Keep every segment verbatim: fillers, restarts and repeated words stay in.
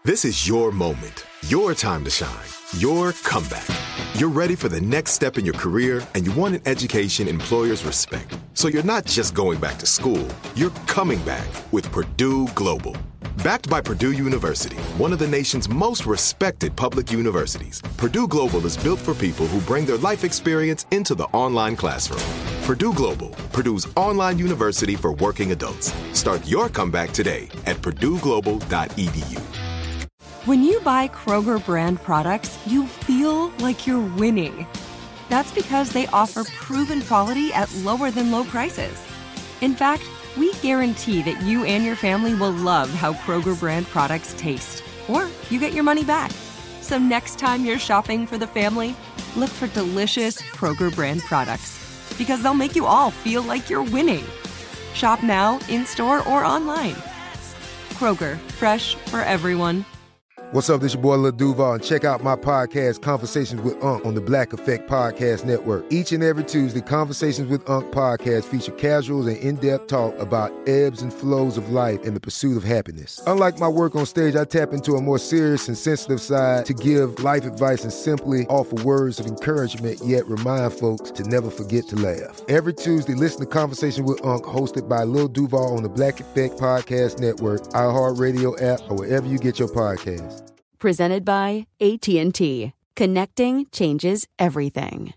This is your moment, your time to shine, your comeback. You're ready for the next step in your career, and you want an education employers respect. So you're not just going back to school, you're coming back with Purdue Global. Backed by Purdue University, one of the nation's most respected public universities, Purdue Global is built for people who bring their life experience into the online classroom. Purdue Global, Purdue's online university for working adults. Start your comeback today at purdue global dot e d u. When you buy Kroger brand products, you feel like you're winning. That's because they offer proven quality at lower than low prices. In fact, we guarantee that you and your family will love how Kroger brand products taste, or you get your money back. So next time you're shopping for the family, look for delicious Kroger brand products, because they'll make you all feel like you're winning. Shop now, in-store, or online. Kroger, fresh for everyone. What's up, this your boy Lil Duval, and check out my podcast, Conversations with Unc, on the Black Effect Podcast Network. Each and every Tuesday, Conversations with Unc podcast feature casuals and in-depth talk about ebbs and flows of life and the pursuit of happiness. Unlike my work on stage, I tap into a more serious and sensitive side to give life advice and simply offer words of encouragement, yet remind folks to never forget to laugh. Every Tuesday, listen to Conversations with Unc, hosted by Lil Duval on the Black Effect Podcast Network, iHeartRadio app, or wherever you get your podcasts. Presented by A T and T. Connecting changes everything.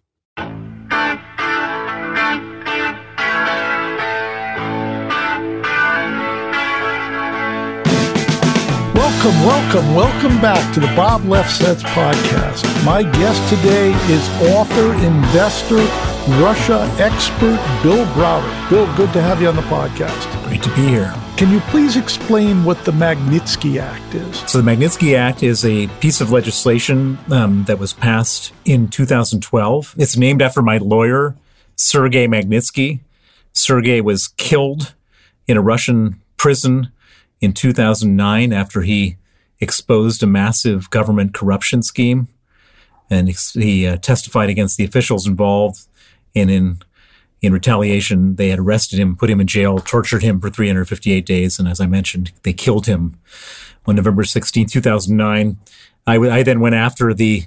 Welcome, welcome, welcome back to the Bob Lefsetz podcast. My guest today is author, investor, Russia expert, Bill Browder. Bill, good to have you on the podcast. Great to be here. Can you please explain what the Magnitsky Act is? So the Magnitsky Act is a piece of legislation um, that was passed in two thousand twelve. It's named after my lawyer, Sergei Magnitsky. Sergei was killed in a Russian prison in two thousand nine after he exposed a massive government corruption scheme. And he uh, testified against the officials involved. And in In retaliation, they had arrested him, put him in jail, tortured him for three hundred fifty-eight days. And as I mentioned, they killed him on November sixteenth, two thousand nine. I, w- I then went after the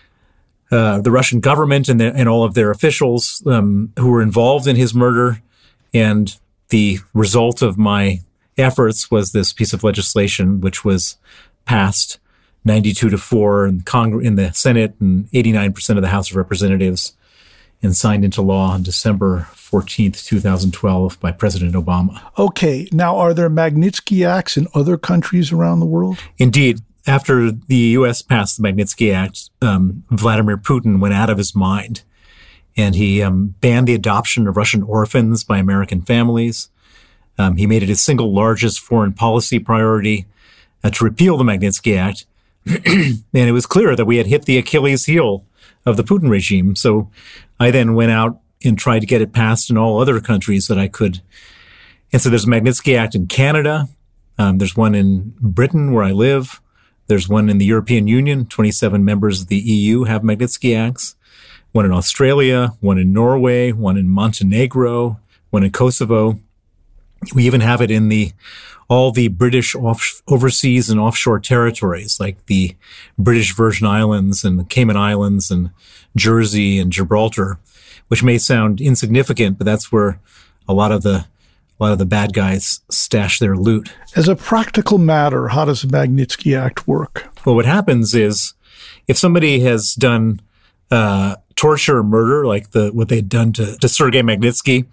uh, the Russian government and, the, and all of their officials um, who were involved in his murder. And the result of my efforts was this piece of legislation, which was passed ninety-two to four in, Cong- in the Senate and eighty-nine percent of the House of Representatives, and signed into law on December fourteenth, two thousand twelve by President Obama. Okay. Now, are there Magnitsky Acts in other countries around the world? Indeed. After the U S passed the Magnitsky Act, um, Vladimir Putin went out of his mind, and he um, banned the adoption of Russian orphans by American families. Um, he made it his single largest foreign policy priority uh, to repeal the Magnitsky Act. And it was clear that we had hit the Achilles heel of the Putin regime. So I then went out and tried to get it passed in all other countries that I could. And so there's a Magnitsky Act in Canada. Um, there's one in Britain where I live. There's one in the European Union. twenty-seven members of the E U have Magnitsky Acts. One in Australia, one in Norway, one in Montenegro, one in Kosovo. We even have it in the all the British off, overseas and offshore territories, like the British Virgin Islands and the Cayman Islands and Jersey and Gibraltar, which may sound insignificant, but that's where a lot of the a lot of the bad guys stash their loot. As a practical matter, how does the Magnitsky Act work? Well, what happens is if somebody has done uh, torture or murder, like the what they'd done to, to Sergei Magnitsky,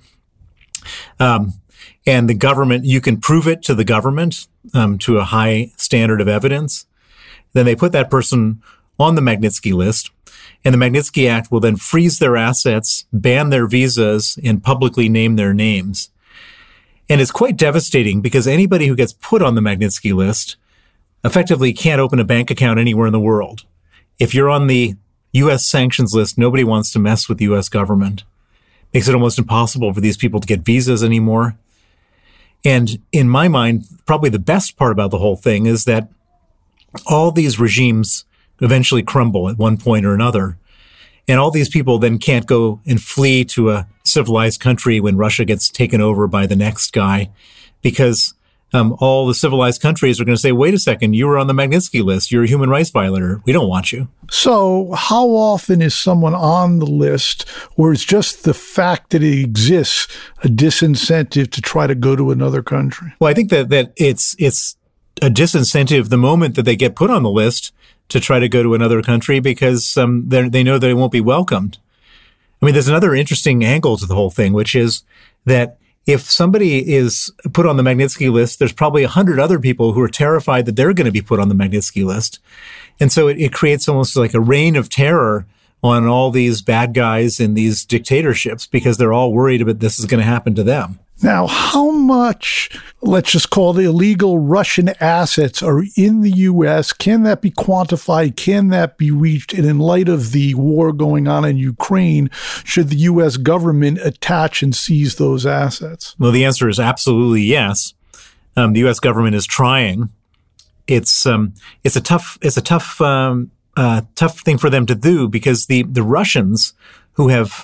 um, and the government, you can prove it to the government um, to a high standard of evidence, then they put that person on the Magnitsky list, and the Magnitsky Act will then freeze their assets, ban their visas, and publicly name their names. And it's quite devastating because anybody who gets put on the Magnitsky list effectively can't open a bank account anywhere in the world. If you're on the U S sanctions list, nobody wants to mess with the U S government. Makes it almost impossible for these people to get visas anymore. And in my mind, probably the best part about the whole thing is that all these regimes eventually crumble at one point or another. And all these people then can't go and flee to a civilized country when Russia gets taken over by the next guy, because um, all the civilized countries are going to say, wait a second, you were on the Magnitsky list. You're a human rights violator. We don't want you. So how often is someone on the list, or is just the fact that it exists a disincentive to try to go to another country? Well, I think that, that it's it's a disincentive the moment that they get put on the list to try to go to another country because um, they know that they won't be welcomed. I mean, there's another interesting angle to the whole thing, which is that if somebody is put on the Magnitsky list, there's probably a hundred other people who are terrified that they're going to be put on the Magnitsky list. And so it, it creates almost like a reign of terror on all these bad guys in these dictatorships because they're all worried about this is going to happen to them. Now, how much, let's just call it illegal Russian assets are in the U S? Can that be quantified? Can that be reached? And in light of the war going on in Ukraine, should the U S government attach and seize those assets? Well, the answer is absolutely yes. Um, the U S government is trying. It's um, it's a tough it's a tough um, uh, tough thing for them to do because the the Russians who have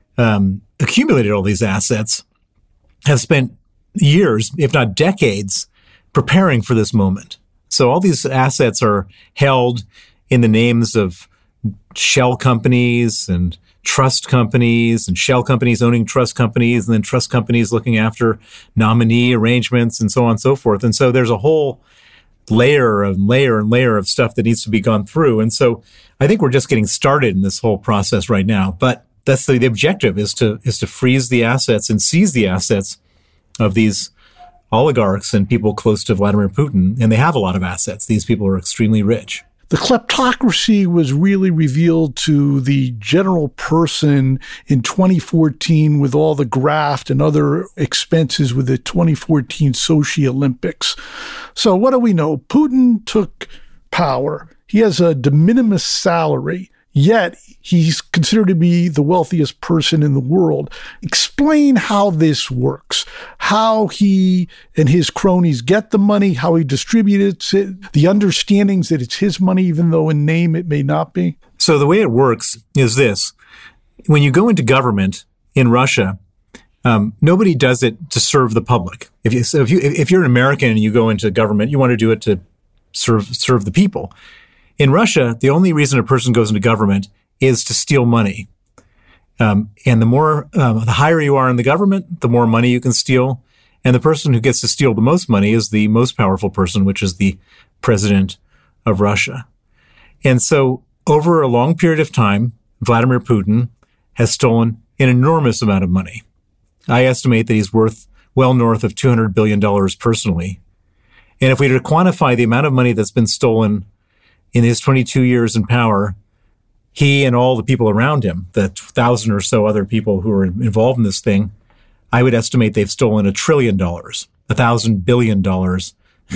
um, accumulated all these assets have spent years, if not decades, preparing for this moment. So all these assets are held in the names of shell companies and trust companies and shell companies owning trust companies and then trust companies looking after nominee arrangements and so on and so forth. And so there's a whole layer and layer and layer of stuff that needs to be gone through. And so I think we're just getting started in this whole process right now. But that's the, the objective is to is to freeze the assets and seize the assets of these oligarchs and people close to Vladimir Putin. And they have a lot of assets. These people are extremely rich. The kleptocracy was really revealed to the general person in twenty fourteen with all the graft and other expenses with the twenty fourteen Sochi Olympics. So what do we know? Putin took power. He has a de minimis salary. Yet he's considered to be the wealthiest person in the world. Explain how this works, how he and his cronies get the money, how he distributes it, the understandings that it's his money, even though in name it may not be. So the way it works is this. When you go into government in Russia, um, nobody does it to serve the public. If you, so if you, if you're an American and you go into government, you want to do it to serve, serve the people. In Russia, the only reason a person goes into government is to steal money. Um, and the more, um, the higher you are in the government, the more money you can steal. And the person who gets to steal the most money is the most powerful person, which is the president of Russia. And so over a long period of time, Vladimir Putin has stolen an enormous amount of money. I estimate that he's worth well north of two hundred billion dollars personally. And if we were to quantify the amount of money that's been stolen in his twenty-two years in power, he and all the people around him, the thousand or so other people who are involved in this thing, I would estimate they've stolen a trillion dollars, a thousand billion dollars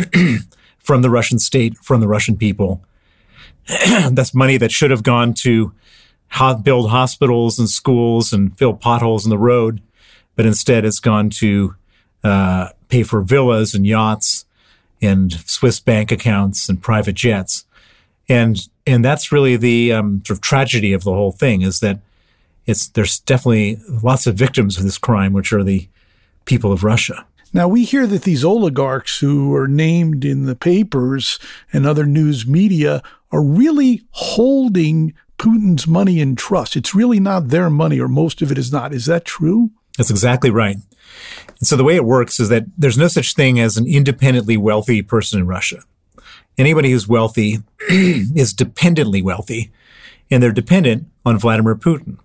from the Russian state, from the Russian people. That's money that should have gone to build hospitals and schools and fill potholes in the road, but instead it's gone to uh, pay for villas and yachts and Swiss bank accounts and private jets. And and that's really the um, sort of tragedy of the whole thing is that it's there's definitely lots of victims of this crime, which are the people of Russia. Now, we hear that these oligarchs who are named in the papers and other news media are really holding Putin's money in trust. It's really not their money, or most of it is not. Is that true? That's exactly right. And so the way it works is that there's no such thing as an independently wealthy person in Russia. Anybody who's wealthy is dependently wealthy, and they're dependent on Vladimir Putin.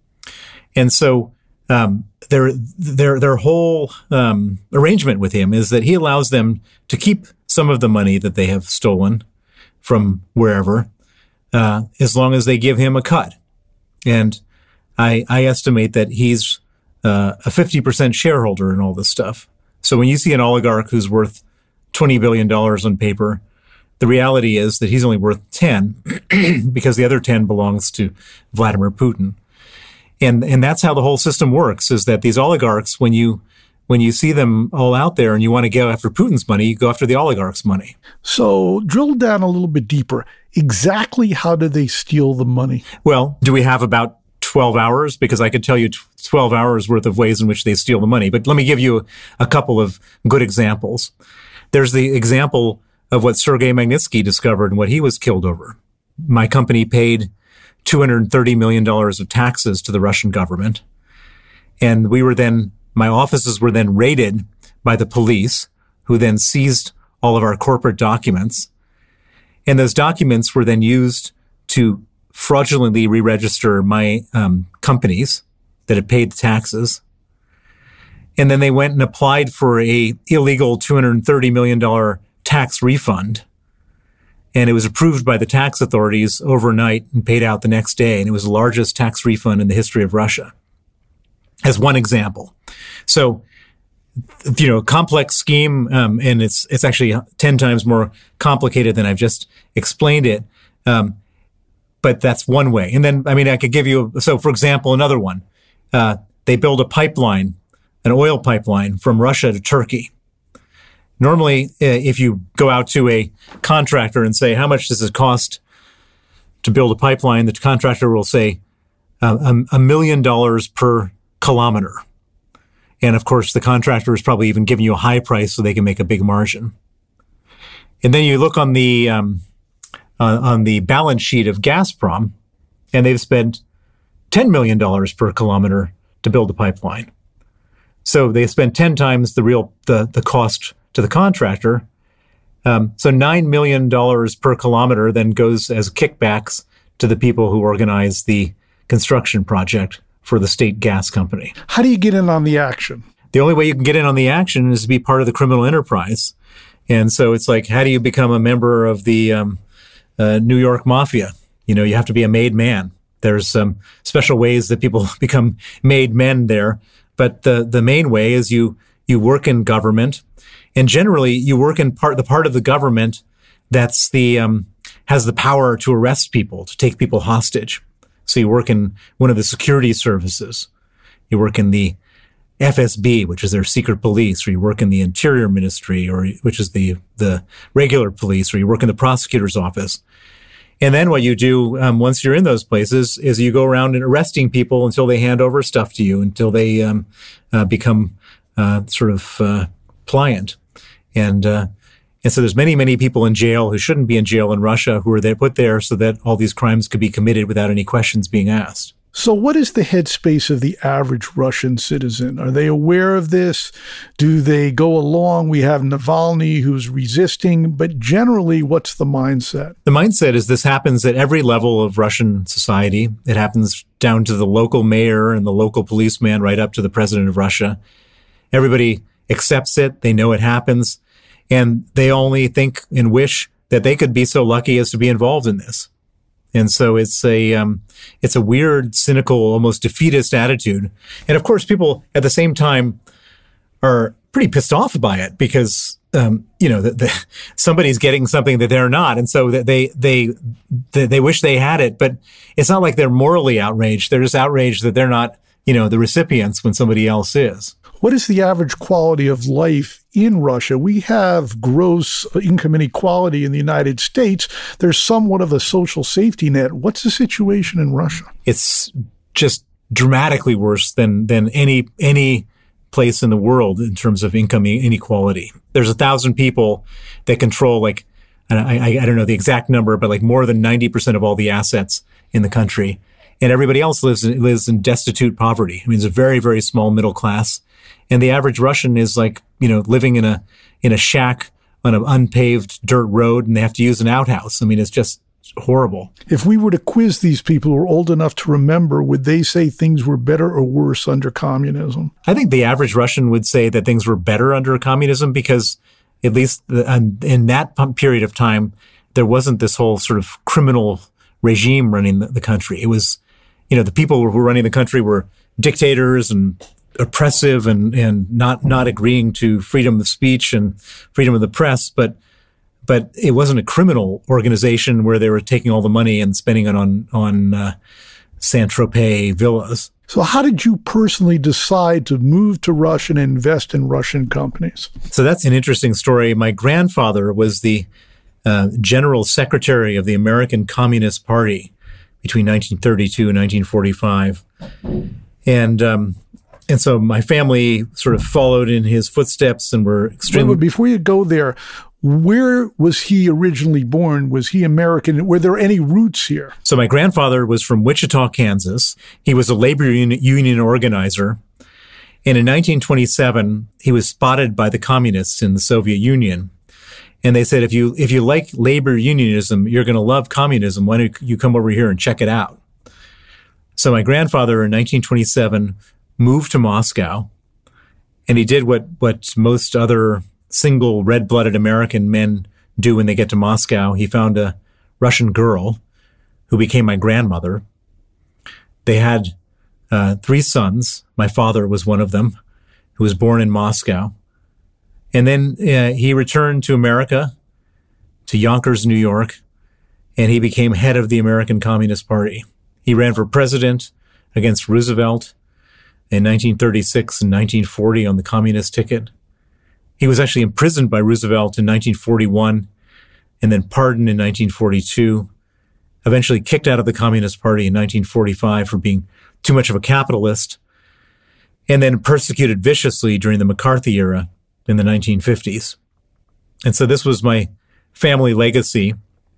And so um, their their their whole um, arrangement with him is that he allows them to keep some of the money that they have stolen from wherever, uh, as long as they give him a cut. And I, I estimate that he's uh, a fifty percent shareholder in all this stuff. So when you see an oligarch who's worth twenty billion dollars on paper, the reality is that he's only worth ten because the other ten belongs to Vladimir Putin. And and that's how the whole system works, is that these oligarchs, when you when you see them all out there and you want to go after Putin's money, you go after the oligarchs' money. So drill down a little bit deeper. Exactly how do they steal the money? Well, do we have about twelve hours? Because I could tell you twelve hours worth of ways in which they steal the money. But let me give you a couple of good examples. there's the example of what Sergei Magnitsky discovered and what he was killed over. My company paid two hundred thirty million dollars of taxes to the Russian government. And we were then, my offices were then raided by the police, who then seized all of our corporate documents. And those documents were then used to fraudulently re-register my um, companies that had paid the taxes. And then they went and applied for a illegal two hundred thirty million dollars tax refund. And it was approved by the tax authorities overnight and paid out the next day. And it was the largest tax refund in the history of Russia, as one example. So, you know, complex scheme, um, and it's it's actually ten times more complicated than I've just explained it. Um, but that's one way. And then, I mean, I could give you, so for example, another one. Uh, they build a pipeline, an oil pipeline from Russia to Turkey. Normally, uh, if you go out to a contractor and say, how much does it cost to build a pipeline? The contractor will say uh, a, a million dollars per kilometer. And of course, the contractor is probably even giving you a high price so they can make a big margin. And then you look on the um, uh, on the balance sheet of Gazprom, and they've spent ten million dollars per kilometer to build a pipeline. So they spent ten times the real the the cost to the contractor. Um, so nine million dollars per kilometer then goes as kickbacks to the people who organize the construction project for the state gas company. How do you get in on the action? The only way you can get in on the action is to be part of the criminal enterprise. And so it's like, how do you become a member of the um, uh, New York Mafia? You know, you have to be a made man. There's some um, special ways that people become made men there. But the, the main way is you you work in government. And generally, you work in part the part of the government that's the um, has the power to arrest people, to take people hostage. So you work in one of the security services. You work in the F S B, which is their secret police, or you work in the Interior Ministry, or which is the the regular police, or you work in the prosecutor's office. And then what you do um, once you're in those places is you go around and arresting people until they hand over stuff to you, until they um, uh, become uh, sort of uh, pliant. And uh, and so there's many, many people in jail who shouldn't be in jail in Russia who are there, put there so that all these crimes could be committed without any questions being asked. So what is the headspace of the average Russian citizen? Are they aware of this? Do they go along? We have Navalny who's resisting, but generally, what's the mindset? The mindset is this happens at every level of Russian society. It happens down to the local mayor and the local policeman right up to the president of Russia. Everybody accepts it. They know it happens. And they only think and wish that they could be so lucky as to be involved in this. And so it's a um, it's a weird, cynical, almost defeatist attitude. And of course, people at the same time are pretty pissed off by it because um, you know the, the, somebody's getting something that they're not, and so that they they they they wish they had it. But it's not like they're morally outraged. They're just outraged that they're not, you know, the recipients when somebody else is. What is the average quality of life in Russia? We have gross income inequality in the United States. There's somewhat of a social safety net. What's the situation in Russia? It's just dramatically worse than than any any place in the world in terms of income inequality. There's a thousand people that control, like, I, I, I don't know the exact number, but like more than ninety percent of all the assets in the country. And everybody else lives in, lives in destitute poverty. I mean, it's a very, very small middle class. And the average Russian is like, you know, living in a in a shack on an unpaved dirt road, and they have to use an outhouse. I mean, it's just horrible. If we were to quiz these people who are old enough to remember, would they say things were better or worse under communism? I think the average Russian would say that things were better under communism because at least in that period of time, there wasn't this whole sort of criminal regime running the, the country. It was, you know, the people who were running the country were dictators and oppressive and, and not, not agreeing to freedom of speech and freedom of the press. But, but it wasn't a criminal organization where they were taking all the money and spending it on, on, uh, Saint-Tropez villas. So how did you personally decide to move to Russia and invest in Russian companies? So that's an interesting story. My grandfather was the uh, general secretary of the American Communist Party between nineteen thirty-two and nineteen forty-five. And, um, And so my family sort of followed in his footsteps and were extremely... Wait, before you go there, where was he originally born? Was he American? Were there any roots here? So my grandfather was from Wichita, Kansas. He was a labor union organizer. And in nineteen twenty-seven, he was spotted by the communists in the Soviet Union. And they said, if you if you like labor unionism, you're going to love communism. Why don't you come over here and check it out? So my grandfather in nineteen twenty-seven moved to Moscow, and he did what, what most other single red-blooded American men do when they get to Moscow. He found a Russian girl who became my grandmother. They had uh, three sons. My father was one of them, who was born in Moscow. And then uh, he returned to America, to Yonkers, New York, and he became head of the American Communist Party. He ran for president against Roosevelt in nineteen thirty-six and nineteen forty on the communist ticket. He was actually imprisoned by Roosevelt in nineteen forty-one and then pardoned in nineteen forty-two, eventually kicked out of the Communist Party in nineteen forty-five for being too much of a capitalist, and then persecuted viciously during the McCarthy era in the nineteen fifties. And so this was my family legacy.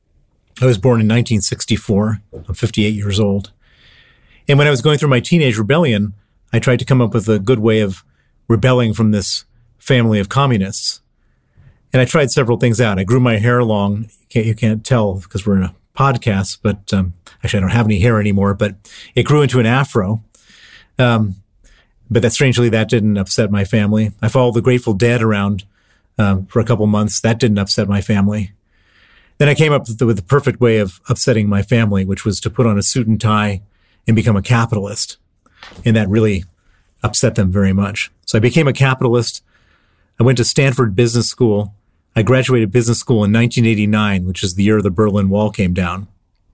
I was born in nineteen sixty-four. I'm fifty-eight years old. And when I was going through my teenage rebellion, I tried to come up with a good way of rebelling from this family of communists. And I tried several things out. I grew my hair long. You can't, you can't tell because we're in a podcast, but um, actually I don't have any hair anymore, but it grew into an afro. Um, but that strangely, that didn't upset my family. I followed the Grateful Dead around um, for a couple months. That didn't upset my family. Then I came up with the, with the perfect way of upsetting my family, which was to put on a suit and tie and become a capitalist. And that really upset them very much. So I became a capitalist. I went to Stanford Business School. I graduated business school in nineteen eighty-nine, which is the year the Berlin Wall came down.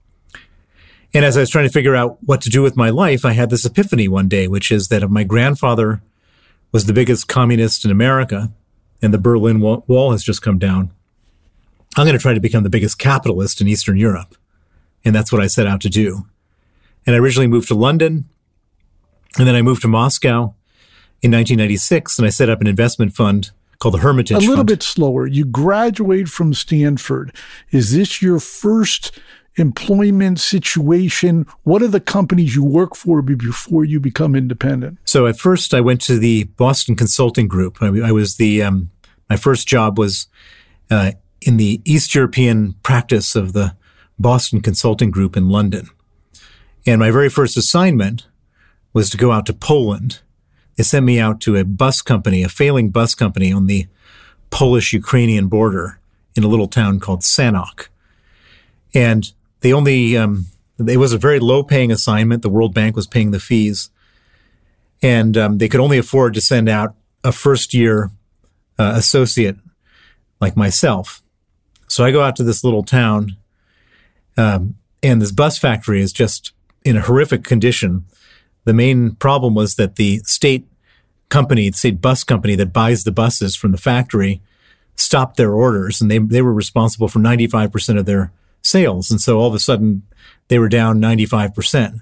And as I was trying to figure out what to do with my life, I had this epiphany one day, which is that if my grandfather was the biggest communist in America and the Berlin Wall has just come down, I'm going to try to become the biggest capitalist in Eastern Europe. And that's what I set out to do. And I originally moved to London, and then I moved to Moscow in nineteen ninety-six, and I set up an investment fund called the Hermitage Fund. A little bit slower. You graduate from Stanford. Is this your first employment situation? What are the companies you work for before you become independent? So at first, I went to the Boston Consulting Group. I, I was the um, my first job was uh, in the East European practice of the Boston Consulting Group in London. And my very first assignment was to go out to Poland. They sent me out to a bus company, a failing bus company on the Polish-Ukrainian border in a little town called Sanok. And they only, um, it was a very low-paying assignment. The World Bank was paying the fees. And um, they could only afford to send out a first-year uh, associate like myself. So I go out to this little town, um, and this bus factory is just in a horrific condition. The main problem was that the state company, the state bus company that buys the buses from the factory, stopped their orders, and they they were responsible for ninety-five percent of their sales. And so all of a sudden, they were down ninety-five percent.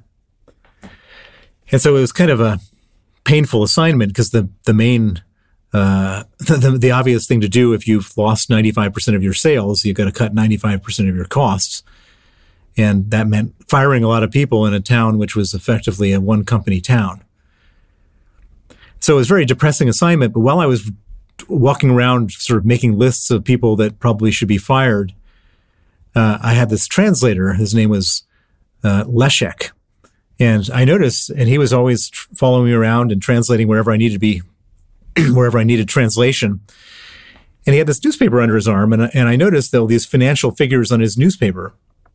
And so it was kind of a painful assignment because the the main uh, the, the the obvious thing to do if you've lost ninety-five percent of your sales, you've got to cut ninety-five percent of your costs. And that meant firing a lot of people in a town which was effectively a one-company town. So it was a very depressing assignment. But while I was walking around sort of making lists of people that probably should be fired, uh, I had this translator. His name was uh, Leszek. And I noticed, and he was always tr- following me around and translating wherever I needed to be, wherever I needed translation. And he had this newspaper under his arm. And, and I noticed, though, these financial figures on his newspaper.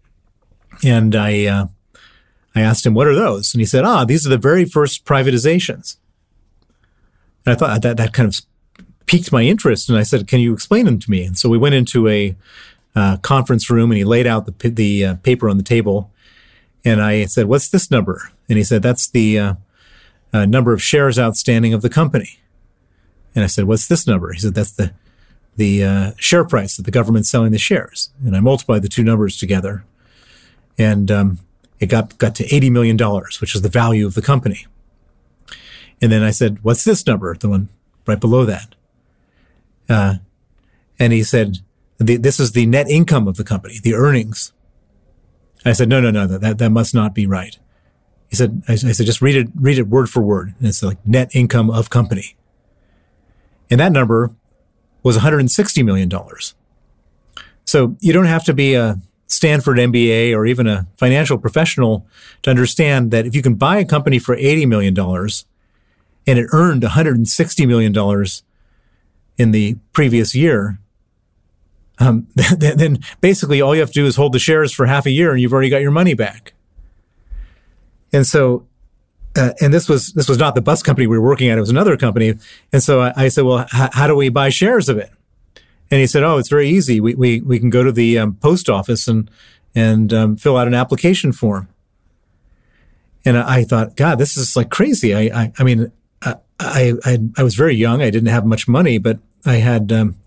And I uh, I asked him, what are those? And he said, ah, these are the very first privatizations. And I thought that that kind of piqued my interest. And I said, can you explain them to me? And so we went into a uh, conference room, and he laid out the, the uh, paper on the table. And I said, what's this number? And he said, that's the uh, uh, number of shares outstanding of the company. And I said, what's this number? He said, that's the, the uh, share price that the government's selling the shares. And I multiplied the two numbers together. And um, it got, got to eighty million dollars, which is the value of the company. And then I said, what's this number? The one right below that. Uh, and he said, the, this is the net income of the company, the earnings. I said, no, no, no, that, that must not be right. He said, I, I said, just read it, read it word for word. And it's like net income of company. And that number was one hundred sixty million dollars. So you don't have to be a Stanford M B A or even a financial professional to understand that if you can buy a company for eighty million dollars and it earned one hundred sixty million dollars in the previous year, um, then, then basically all you have to do is hold the shares for half a year and you've already got your money back. And so, uh, and this was this was not the bus company we were working at; it was another company. And so I, I said, "Well, h- how do we buy shares of it?" And he said, "Oh, it's very easy. We we we can go to the um, post office and and um, fill out an application form." And I, I thought, God, this is like crazy. I I, I mean, I, I I I was very young. I didn't have much money, but I had um,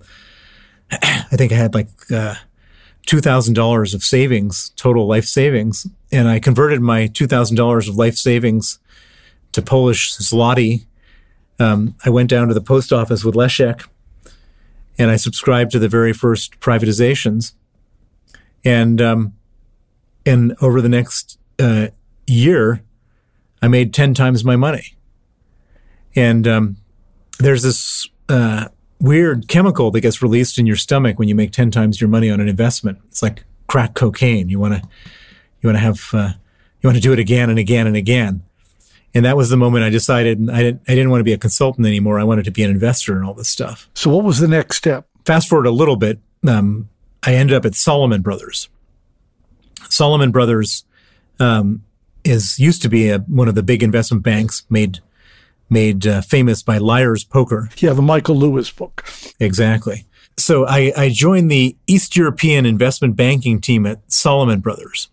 I think I had like uh, two thousand dollars of savings, total life savings, and I converted my two thousand dollars of life savings to Polish zloty. Um, I went down to the post office with Leszek, and I subscribed to the very first privatizations. And um, and over the next uh, year, I made ten times my money. And um, there's this uh, weird chemical that gets released in your stomach when you make ten times your money on an investment. It's like crack cocaine. You want to you want to have uh, you want to do it again and again and again. And that was the moment I decided I didn't I didn't want to be a consultant anymore. I wanted to be an investor in all this stuff. So what was the next step? Fast forward a little bit, um, I ended up at Salomon Brothers. Salomon Brothers um, is used to be a, one of the big investment banks made made uh, famous by Liar's Poker. Yeah, the Michael Lewis book. Exactly. So I, I joined the East European investment banking team at Salomon Brothers.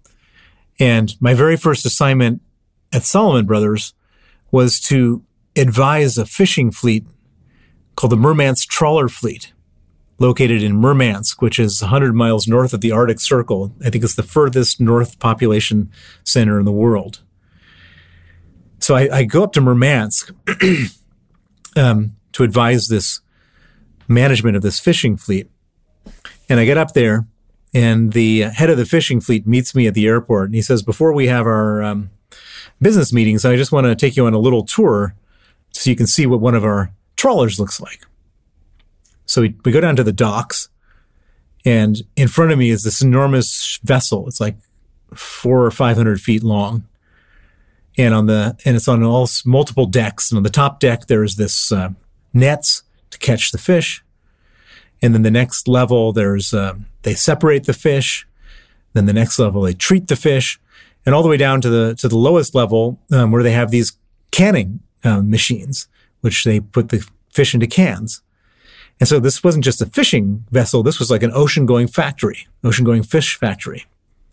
And my very first assignment at Salomon Brothers was to advise a fishing fleet called the Murmansk Trawler Fleet, located in Murmansk, which is one hundred miles north of the Arctic Circle. I think it's the furthest north population center in the world. So I, I go up to Murmansk um, to advise this management of this fishing fleet. And I get up there, and the head of the fishing fleet meets me at the airport. And he says, before we have our um, business meetings, I just want to take you on a little tour so you can see what one of our trawlers looks like. So we, we go down to the docks, and in front of me is this enormous vessel. It's like four or five hundred feet long, and on the and it's on all multiple decks. And on the top deck, there's this uh, nets to catch the fish, and then the next level there's uh, they separate the fish. Then the next level they treat the fish, and all the way down to the to the lowest level um, where they have these canning uh, machines, which they put the fish into cans. And so this wasn't just a fishing vessel. This was like an ocean-going factory, ocean-going fish factory.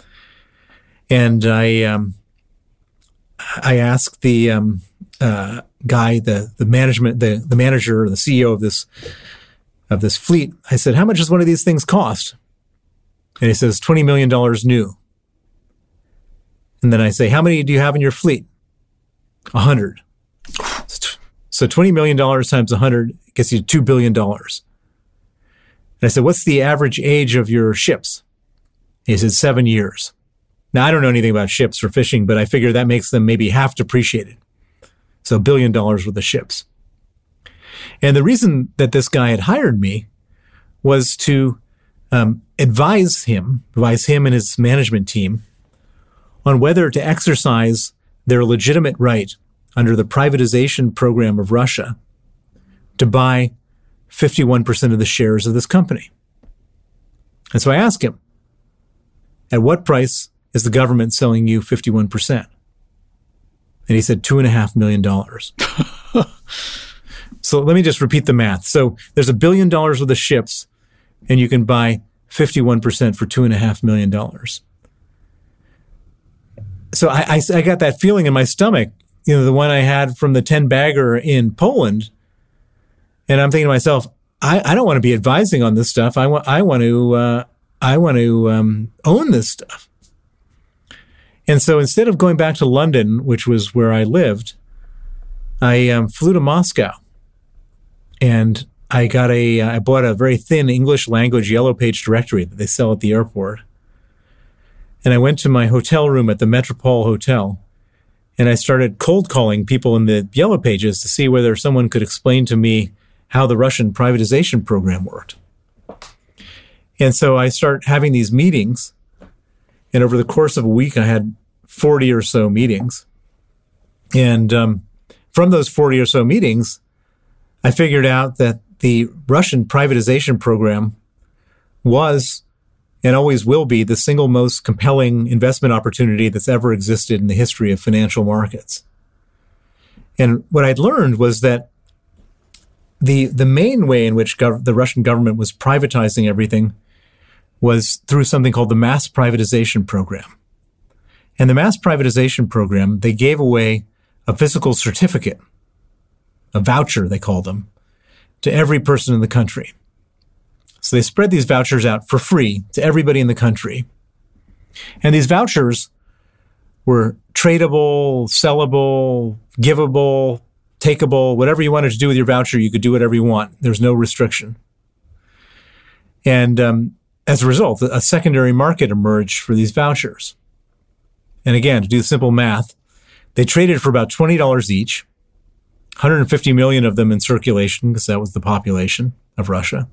And I, um, I asked the um, uh, guy, the the management, the the manager, or the C E O of this of this fleet. I said, "How much does one of these things cost?" And he says, twenty million dollars new. And then I say, "How many do you have in your fleet?" A hundred. So twenty million dollars times one hundred gets you two billion dollars. And I said, what's the average age of your ships? He said, seven years. Now, I don't know anything about ships or fishing, but I figure that makes them maybe half depreciated. So a billion dollars worth of ships. And the reason that this guy had hired me was to um, advise him, advise him and his management team on whether to exercise their legitimate right under the privatization program of Russia to buy fifty-one percent of the shares of this company. And so I asked him, at what price is the government selling you fifty-one percent? And he said two and a half million dollars. So let me just repeat the math. So there's a billion dollars worth of ships, and you can buy fifty-one percent for two and a half million dollars. So I, I, I got that feeling in my stomach, you know, the one I had from the ten bagger in Poland. And I'm thinking to myself, I, I don't want to be advising on this stuff. I want, I want to, uh, I want to um, own this stuff. And so instead of going back to London, which was where I lived, I um, flew to Moscow, and I got a, I bought a very thin English language yellow page directory that they sell at the airport. And I went to my hotel room at the Metropole Hotel, and I started cold calling people in the yellow pages to see whether someone could explain to me how the Russian privatization program worked. And so I start having these meetings, and over the course of a week, I had forty or so meetings. And um, from those forty or so meetings, I figured out that the Russian privatization program was and always will be the single most compelling investment opportunity that's ever existed in the history of financial markets. And what I'd learned was that the the main way in which gov- the Russian government was privatizing everything was through something called the mass privatization program. And the mass privatization program, they gave away a physical certificate, a voucher, they called them, to every person in the country. So they spread these vouchers out for free to everybody in the country. And these vouchers were tradable, sellable, givable, takeable, whatever you wanted to do with your voucher, you could do whatever you want. There's no restriction. And um, as a result, a secondary market emerged for these vouchers. And again, to do simple math, they traded for about twenty dollars each, one hundred fifty million of them in circulation, because that was the population of Russia.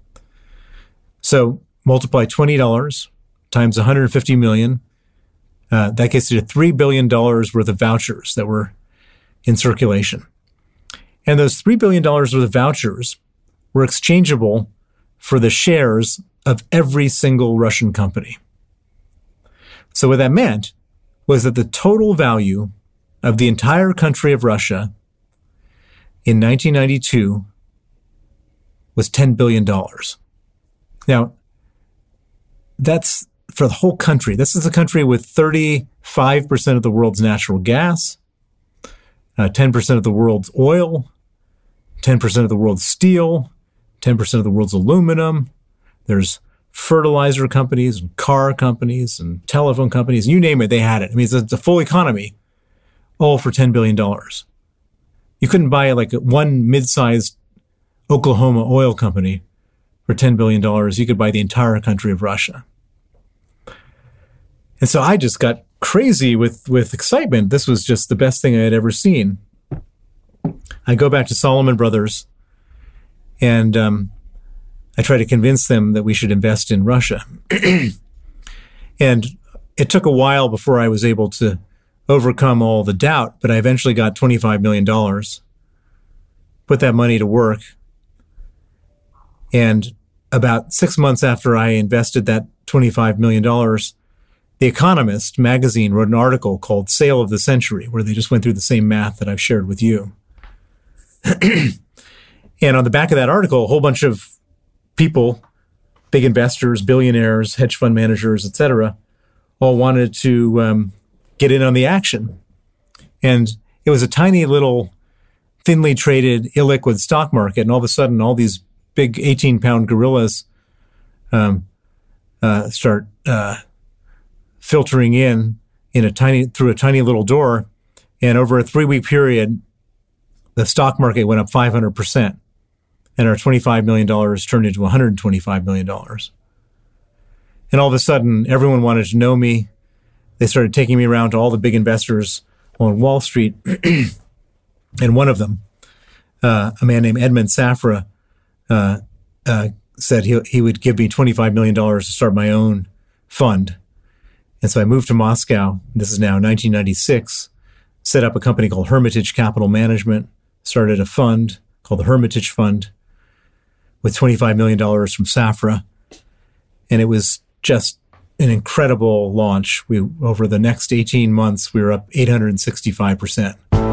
So multiply twenty dollars times one hundred fifty million. Uh, that gets you to three billion dollars worth of vouchers that were in circulation. And those three billion dollars worth of vouchers were exchangeable for the shares of every single Russian company. So what that meant was that the total value of the entire country of Russia in nineteen ninety-two was ten billion dollars. Now, that's for the whole country. This is a country with thirty-five percent of the world's natural gas, uh, ten percent of the world's oil, ten percent of the world's steel, ten percent of the world's aluminum. There's fertilizer companies and car companies and telephone companies. You name it, they had it. I mean, it's a, it's a full economy, all for ten billion dollars. You couldn't buy like one mid-sized Oklahoma oil company for ten billion dollars. You could buy the entire country of Russia. And so I just got crazy with, with excitement. This was just the best thing I had ever seen. I go back to Salomon Brothers, and um, I try to convince them that we should invest in Russia. And it took a while before I was able to overcome all the doubt, but I eventually got twenty-five million dollars, put that money to work. And about six months after I invested that twenty-five million dollars, The Economist magazine wrote an article called Sale of the Century, where they just went through the same math that I've shared with you. And on the back of that article, a whole bunch of people, big investors, billionaires, hedge fund managers, et cetera, all wanted to um, get in on the action. And it was a tiny little thinly traded illiquid stock market. And all of a sudden, all these big eighteen pound gorillas um, uh, start uh, filtering in, in a tiny, through a tiny little door. And over a three week period, the stock market went up five hundred percent. And our twenty-five million dollars turned into one hundred twenty-five million dollars. And all of a sudden, everyone wanted to know me. They started taking me around to all the big investors on Wall Street. And one of them, uh, a man named Edmund Safra, uh, uh, said he, he would give me twenty-five million dollars to start my own fund. And so I moved to Moscow. This is now nineteen ninety-six, set up a company called Hermitage Capital Management, started a fund called the Hermitage Fund with twenty-five million dollars from Safra. And it was just an incredible launch. We, over the next eighteen months, we were up eight hundred sixty-five percent.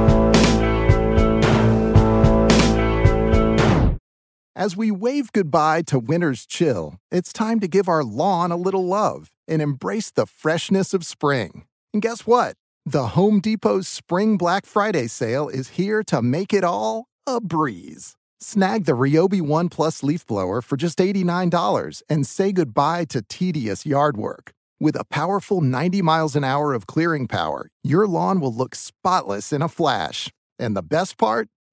As we wave goodbye to winter's chill, it's time to give our lawn a little love and embrace the freshness of spring. And guess what? The Home Depot's Spring Black Friday sale is here to make it all a breeze. Snag the Ryobi One Plus leaf blower for just eighty-nine dollars and say goodbye to tedious yard work. With a powerful ninety miles an hour of clearing power, your lawn will look spotless in a flash. And the best part?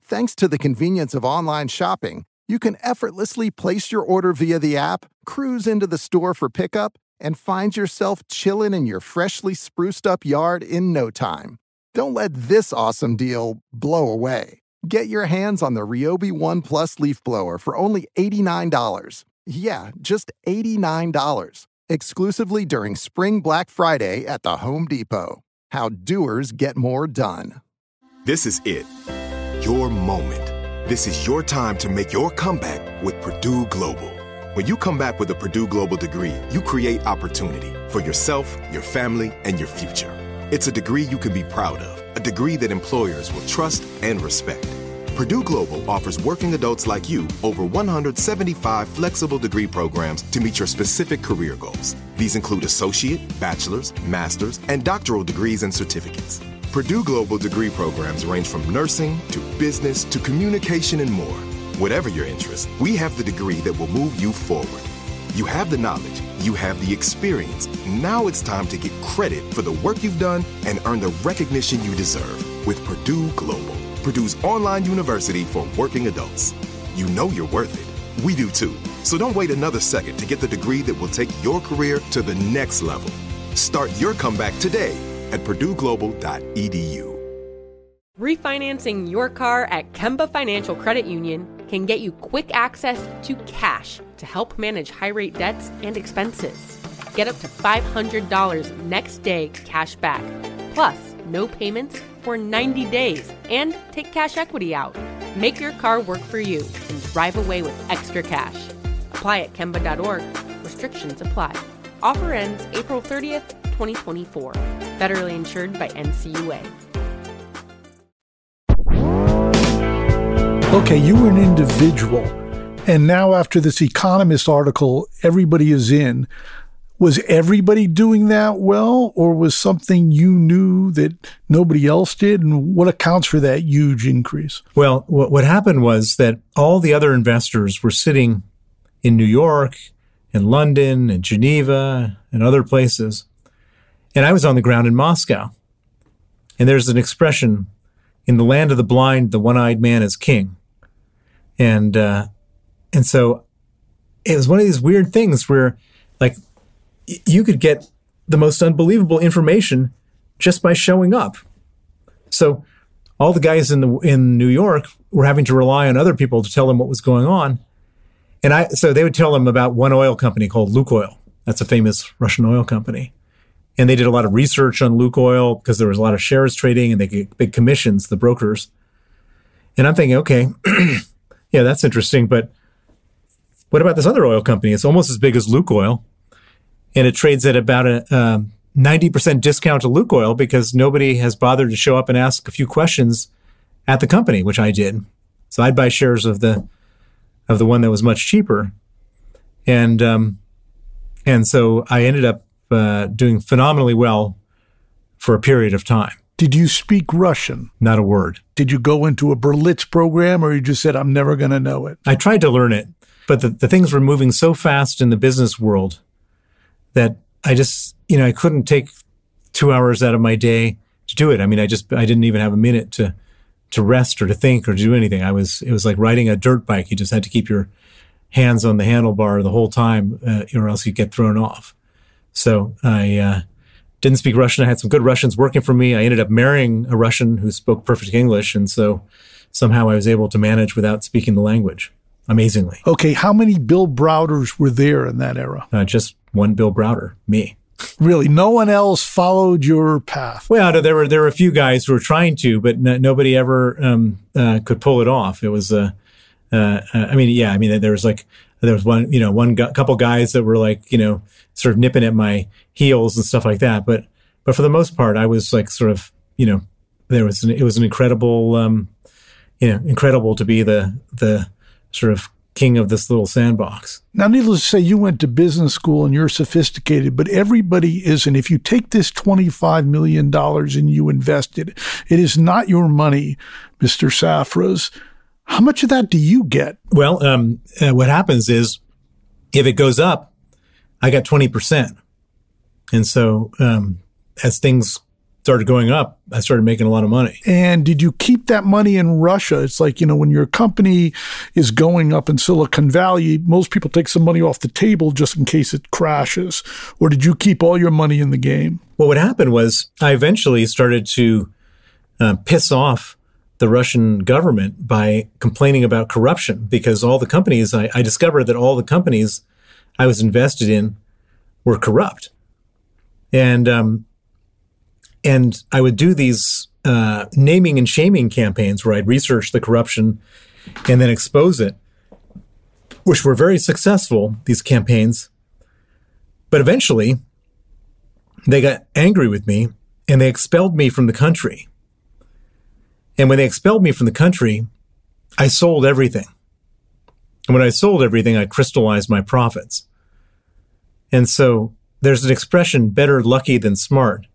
Thanks to the convenience of online shopping, you can effortlessly place your order via the app, cruise into the store for pickup, and find yourself chilling in your freshly spruced up yard in no time. Don't let this awesome deal blow away. Get your hands on the Ryobi One Plus leaf blower for only eighty-nine dollars. Yeah, just eighty-nine dollars. Exclusively during Spring Black Friday at the Home Depot. How doers get more done. This is it. Your moment. This is your time to make your comeback with Purdue Global. When you come back with a Purdue Global degree, you create opportunity for yourself, your family, and your future. It's a degree you can be proud of, a degree that employers will trust and respect. Purdue Global offers working adults like you over one hundred seventy-five flexible degree programs to meet your specific career goals. These include associate, bachelor's, master's, and doctoral degrees and certificates. Purdue Global degree programs range from nursing to business to communication and more. Whatever your interest, we have the degree that will move you forward. You have the knowledge, you have the experience. Now it's time to get credit for the work you've done and earn the recognition you deserve with Purdue Global, Purdue's online university for working adults. You know you're worth it. We do too. So don't wait another second to get the degree that will take your career to the next level. Start your comeback today at purdue global dot e d u. Refinancing your car at Kemba Financial Credit Union can get you quick access to cash to help manage high-rate debts and expenses. Get up to five hundred dollars next day cash back, plus no payments for ninety days, and take cash equity out. Make your car work for you and drive away with extra cash. Apply at kemba dot org. Restrictions apply. Offer ends April thirtieth, twenty twenty-four. Federally insured by N C U A. Okay, you were an individual, and now after this Economist article, everybody is in. Was everybody doing that well, or was something you knew that nobody else did? And what accounts for that huge increase? Well, what, what happened was that all the other investors were sitting in New York and London and Geneva and other places. And I was on the ground in Moscow. And there's an expression, in the land of the blind, the one-eyed man is king. And uh, and so it was one of these weird things where, like, y- you could get the most unbelievable information just by showing up. So all the guys in the in New York were having to rely on other people to tell them what was going on. And I so they would tell them about one oil company called Lukoil. That's a famous Russian oil company. And they did a lot of research on Lukoil because there was a lot of shares trading and they get big commissions, the brokers. And I'm thinking, okay, yeah, that's interesting. But what about this other oil company? It's almost as big as Lukoil. And it trades at about a um, ninety percent discount to Lukoil because nobody has bothered to show up and ask a few questions at the company, which I did. So I'd buy shares of the of the one that was much cheaper. And um, and so I ended up Uh, doing phenomenally well for a period of time. Did you speak Russian? Not a word. Did you go into a Berlitz program, or you just said, I'm never going to know it? I tried to learn it, but the, the things were moving so fast in the business world that I just, you know, I couldn't take two hours out of my day to do it. I mean, I just, I didn't even have a minute to, to rest or to think or to do anything. I was, it was like riding a dirt bike. You just had to keep your hands on the handlebar the whole time, uh, or else you'd get thrown off. So I uh, didn't speak Russian. I had some good Russians working for me. I ended up marrying a Russian who spoke perfect English. And so somehow I was able to manage without speaking the language, amazingly. Okay, how many Bill Browders were there in that era? Uh, just one Bill Browder, me. Really? No one else followed your path? Well, there were there were a few guys who were trying to, but no, nobody ever um, uh, could pull it off. It was, uh, uh, I mean, yeah, I mean, there was like, there was one, you know, one gu- couple guys that were like, you know, sort of nipping at my heels and stuff like that. But, but for the most part, I was like sort of, you know, there was, an, it was an incredible, um, you know, incredible to be the, the sort of king of this little sandbox. Now, needless to say, you went to business school and you're sophisticated, but everybody isn't. If you take this twenty-five million dollars and you invest it, it is not your money, Mister Safras. How much of that do you get? Well, um, uh, what happens is if it goes up, I got twenty percent. And so um, as things started going up, I started making a lot of money. And did you keep that money in Russia? It's like, you know, when your company is going up in Silicon Valley, most people take some money off the table just in case it crashes. Or did you keep all your money in the game? Well, what happened was I eventually started to uh, piss off the Russian government by complaining about corruption, because all the companies, I, I discovered that all the companies I was invested in were corrupt. And um, and I would do these uh, naming and shaming campaigns where I'd research the corruption and then expose it, which were very successful, these campaigns. But eventually, they got angry with me and they expelled me from the country. And when they expelled me from the country, I sold everything. And when I sold everything, I crystallized my profits. And so there's an expression, better lucky than smart.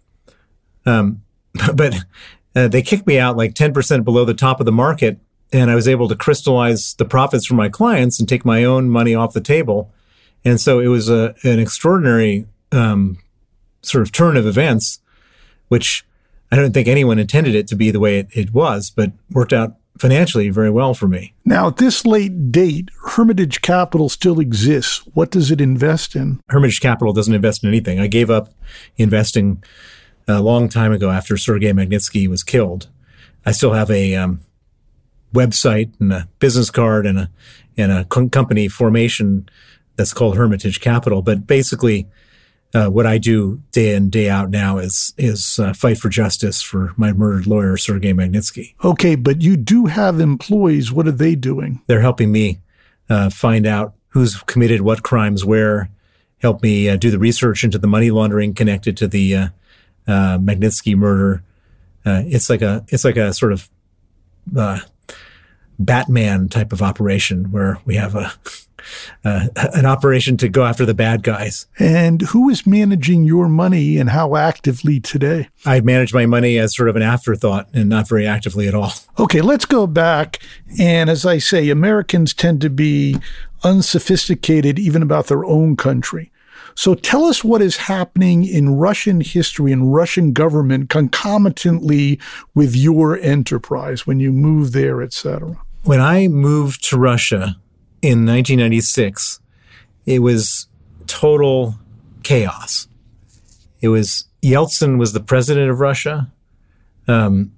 Um, but uh, they kicked me out like ten percent below the top of the market, and I was able to crystallize the profits from my clients and take my own money off the table. And so it was a, an extraordinary um, sort of turn of events, which I don't think anyone intended it to be the way it, it was, but worked out financially very well for me. Now, at this late date, Hermitage Capital still exists. What does it invest in? Hermitage Capital doesn't invest in anything. I gave up investing a long time ago after Sergei Magnitsky was killed. I still have a um, website and a business card and a and a co- company formation that's called Hermitage Capital. But basically, uh, what I do day in, day out now is is uh, fight for justice for my murdered lawyer, Sergei Magnitsky. Okay, but you do have employees. What are they doing? They're helping me uh, find out who's committed what crimes where, help me uh, do the research into the money laundering connected to the uh, uh, Magnitsky murder. Uh, it's like a it's like a sort of uh, Batman type of operation where we have a uh, an operation to go after the bad guys. And who is managing your money and how actively today? I manage my money as sort of an afterthought and not very actively at all. Okay, let's go back. And as I say, Americans tend to be unsophisticated even about their own country. So tell us what is happening in Russian history and Russian government concomitantly with your enterprise when you move there, et cetera. When I moved to Russia in nineteen ninety-six, it was total chaos. It was Yeltsin was the president of Russia. Um,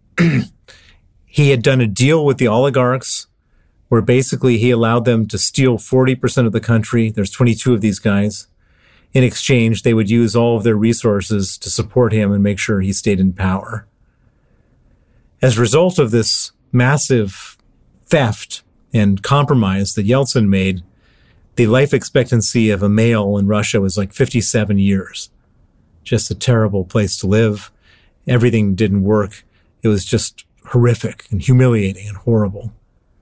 he had done a deal with the oligarchs where basically he allowed them to steal forty percent of the country. There's twenty-two of these guys. In exchange, they would use all of their resources to support him and make sure he stayed in power. As a result of this massive theft and compromise that Yeltsin made, the life expectancy of a male in Russia was like fifty-seven years. Just a terrible place to live. Everything didn't work. It was just horrific and humiliating and horrible.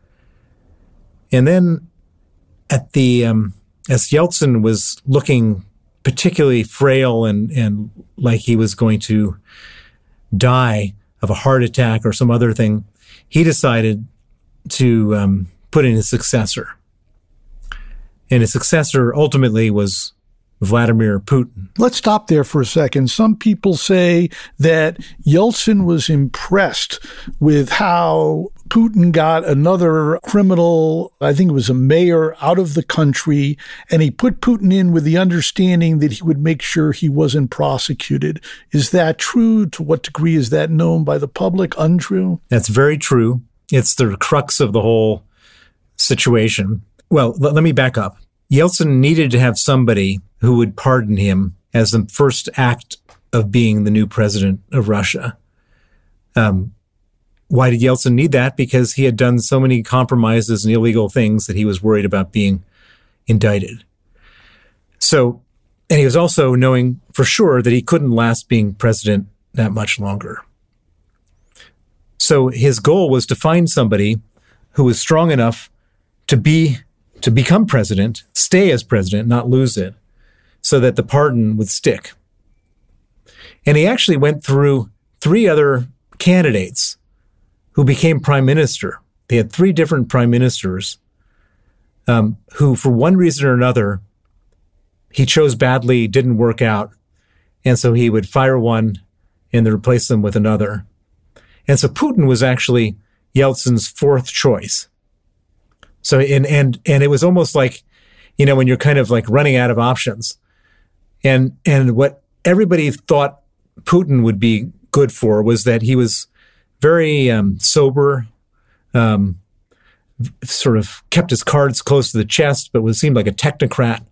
And then at the, um, as Yeltsin was looking particularly frail and, and like he was going to die of a heart attack or some other thing, he decided to um, put in his successor. And his successor ultimately was Vladimir Putin. Let's stop there for a second. Some people say that Yeltsin was impressed with how Putin got another criminal, I think it was a mayor, out of the country, and he put Putin in with the understanding that he would make sure he wasn't prosecuted. Is that true? To what degree is that known by the public? Untrue? That's very true. It's the crux of the whole situation. Well, l- let me back up. Yeltsin needed to have somebody who would pardon him as the first act of being the new president of Russia. Um, why did Yeltsin need that? Because he had done so many compromises and illegal things that he was worried about being indicted. So, and he was also knowing for sure that he couldn't last being president that much longer. So his goal was to find somebody who was strong enough to be to become president, stay as president, not lose it, so that the pardon would stick. And he actually went through three other candidates who became prime minister. They had three different prime ministers um, who, for one reason or another, he chose badly, didn't work out. And so he would fire one and they replaced them with another. And so Putin was actually Yeltsin's fourth choice. So, and, and, and it was almost like, you know, when you're kind of like running out of options. And, and what everybody thought Putin would be good for was that he was very um, sober, um, sort of kept his cards close to the chest, but was seemed like a technocrat,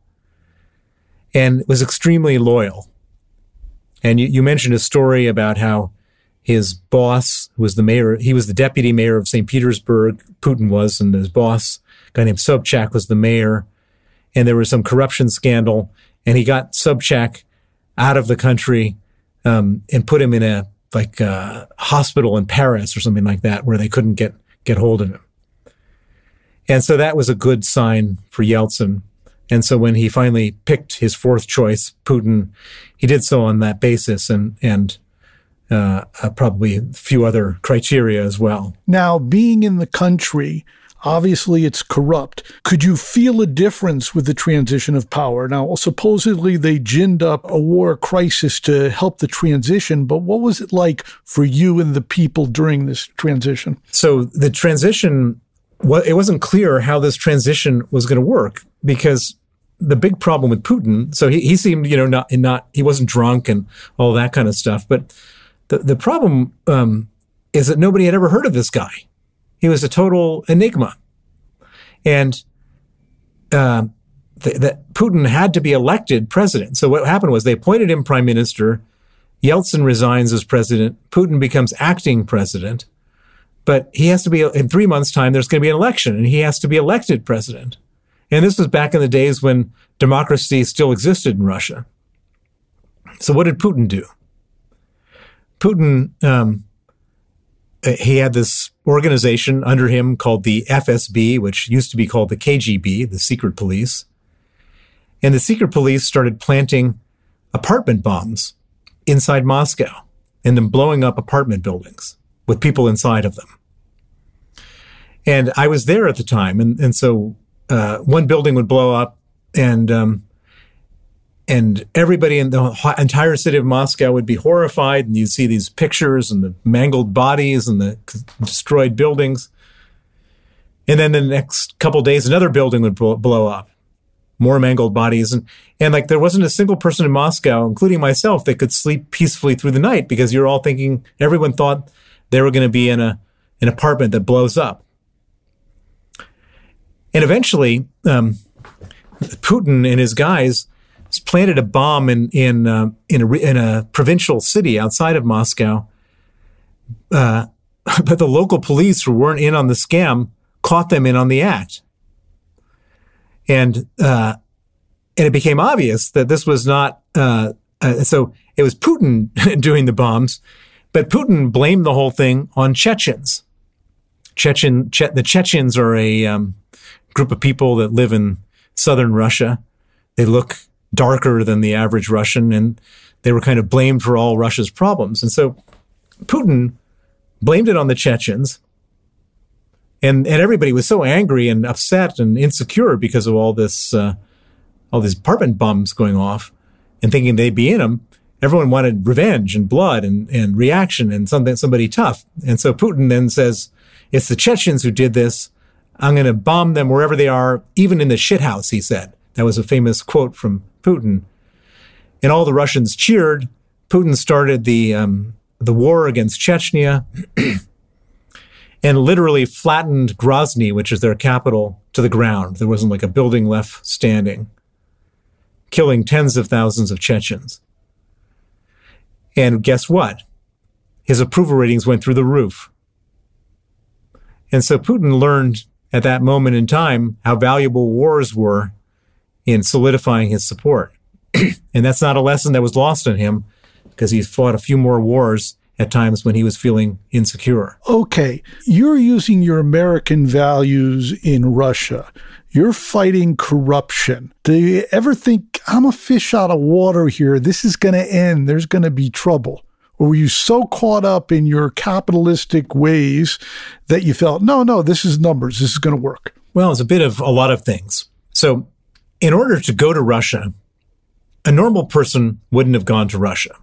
and was extremely loyal. And you, you mentioned a story about how his boss was the mayor, he was the deputy mayor of Saint Petersburg, Putin was, and his boss, a guy named Sobchak, was the mayor, and there was some corruption scandal, and he got Sobchak out of the country um, and put him in a like a hospital in Paris or something like that, where they couldn't get get hold of him. And so that was a good sign for Yeltsin. And so when he finally picked his fourth choice, Putin, he did so on that basis, and and uh, uh, probably a few other criteria as well. Now, being in the country, obviously it's corrupt. Could you feel a difference with the transition of power? Now, supposedly they ginned up a war crisis to help the transition, but what was it like for you and the people during this transition? So the transition, well, it wasn't clear how this transition was going to work, because the big problem with Putin, so he, he seemed, you know, not, not, he wasn't drunk and all that kind of stuff. But the, the problem um, is that nobody had ever heard of this guy. He was a total enigma. And uh, th- that Putin had to be elected president. So what happened was they appointed him prime minister. Yeltsin resigns as president. Putin becomes acting president. But he has to be, in three months' time, there's going to be an election, and he has to be elected president. And this was back in the days when democracy still existed in Russia. So what did Putin do? Putin, um, he had this organization under him called the F S B, which used to be called the K G B, the secret police. And the secret police started planting apartment bombs inside Moscow and then blowing up apartment buildings with people inside of them. And I was there at the time. And, and so uh, one building would blow up, and um, and everybody in the entire city of Moscow would be horrified, and you'd see these pictures and the mangled bodies and the destroyed buildings. And then the next couple of days, another building would blow up, more mangled bodies. And, and like there wasn't a single person in Moscow, including myself, that could sleep peacefully through the night, because you're all thinking, everyone thought they were going to be in a an apartment that blows up. And eventually, um, Putin and his guys planted a bomb in in uh, in, a, in a provincial city outside of Moscow. Uh, but the local police, who weren't in on the scam, caught them in on the act. And uh, and it became obvious that this was not, uh, uh, so it was Putin doing the bombs, but Putin blamed the whole thing on Chechens. Chechen, che- the Chechens are a um, group of people that live in southern Russia. They look darker than the average Russian, and they were kind of blamed for all Russia's problems. And so Putin blamed it on the Chechens, and and everybody was so angry and upset and insecure because of all this, uh, all these apartment bombs going off, and thinking they'd be in them. Everyone wanted revenge and blood and, and reaction and something, somebody tough. And so Putin then says, it's the Chechens who did this. I'm going to bomb them wherever they are, even in the shithouse, he said. That was a famous quote from Putin. And all the Russians cheered. Putin started the um, the war against Chechnya and literally flattened Grozny, which is their capital, to the ground. There wasn't like a building left standing, killing tens of thousands of Chechens. And guess what? His approval ratings went through the roof. And so Putin learned at that moment in time how valuable wars were in solidifying his support. And that's not a lesson that was lost on him, because he fought a few more wars at times when he was feeling insecure. Okay, you're using your American values in Russia. You're fighting corruption. Do you ever think, I'm a fish out of water here, this is going to end, there's going to be trouble? Or were you so caught up in your capitalistic ways that you felt, no, no, this is numbers, this is going to work? Well, it's a bit of a lot of things. So in order to go to Russia, a normal person wouldn't have gone to Russia.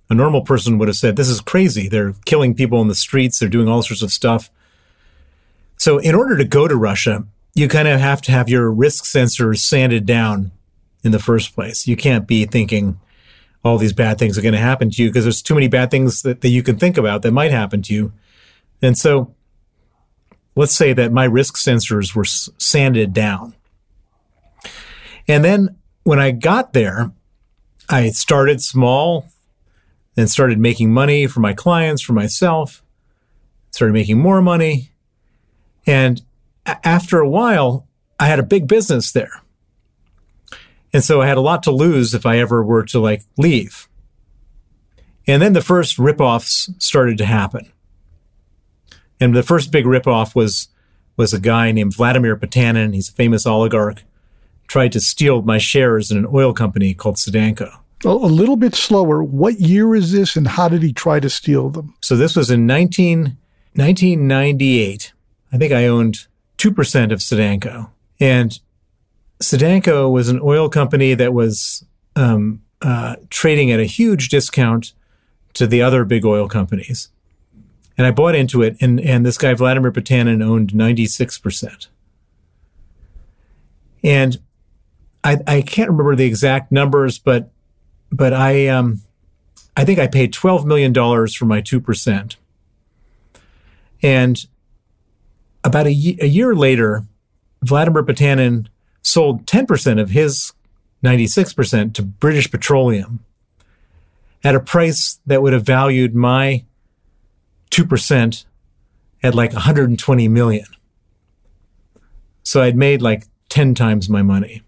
A normal person would have said, this is crazy. They're killing people in the streets. They're doing all sorts of stuff. So in order to go to Russia, you kind of have to have your risk sensors sanded down in the first place. You can't be thinking all these bad things are going to happen to you because there's too many bad things that, that you can think about that might happen to you. And so let's say that my risk sensors were s- sanded down. And then when I got there, I started small and started making money for my clients, for myself, started making more money. And a- after a while, I had a big business there. And so I had a lot to lose if I ever were to like leave. And then the first ripoffs started to happen. And the first big ripoff was, was a guy named Vladimir Potanin. He's a famous oligarch, tried to steal my shares in an oil company called Sedanko. A, a little bit slower. What year is this and how did he try to steal them? So this was in nineteen ninety-eight. I think I owned two percent of Sedanko. And Sedanko was an oil company that was um, uh, trading at a huge discount to the other big oil companies. And I bought into it, and, and this guy, Vladimir Potanin, owned ninety-six percent. And I, I can't remember the exact numbers, but but I um, I think I paid twelve million dollars for my two percent. And about a, y- a year later, Vladimir Potanin sold ten percent of his ninety-six percent to British Petroleum at a price that would have valued my two percent at like one hundred twenty million. So I'd made like ten times my money.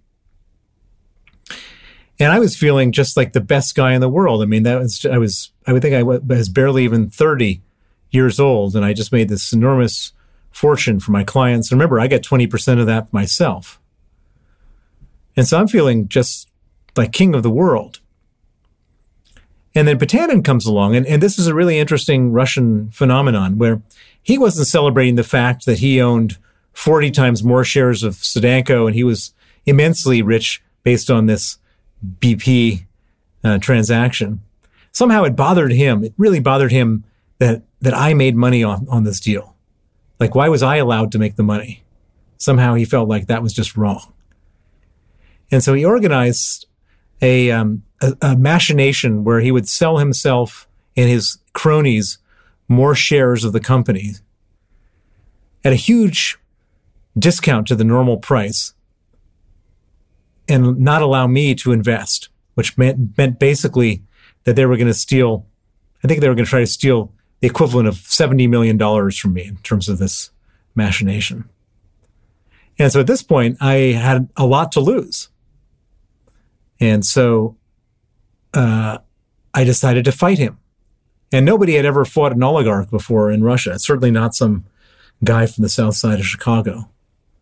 And I was feeling just like the best guy in the world. I mean, that was, I was, I would think I was barely even thirty years old. And I just made this enormous fortune for my clients. And remember, I got twenty percent of that myself. And so I'm feeling just like king of the world. And then Potanin comes along, and, and this is a really interesting Russian phenomenon where he wasn't celebrating the fact that he owned forty times more shares of Sedanko and he was immensely rich based on this B P uh, transaction. Somehow it bothered him. It really bothered him that, that I made money on, on this deal. Like, why was I allowed to make the money? Somehow he felt like that was just wrong. And so he organized a, um, a, a machination where he would sell himself and his cronies more shares of the company at a huge discount to the normal price and not allow me to invest, which meant, meant basically that they were going to steal, I think they were going to try to steal the equivalent of seventy million dollars from me in terms of this machination. And so at this point, I had a lot to lose. And so uh, I decided to fight him. And nobody had ever fought an oligarch before in Russia. It's certainly not some guy from the south side of Chicago.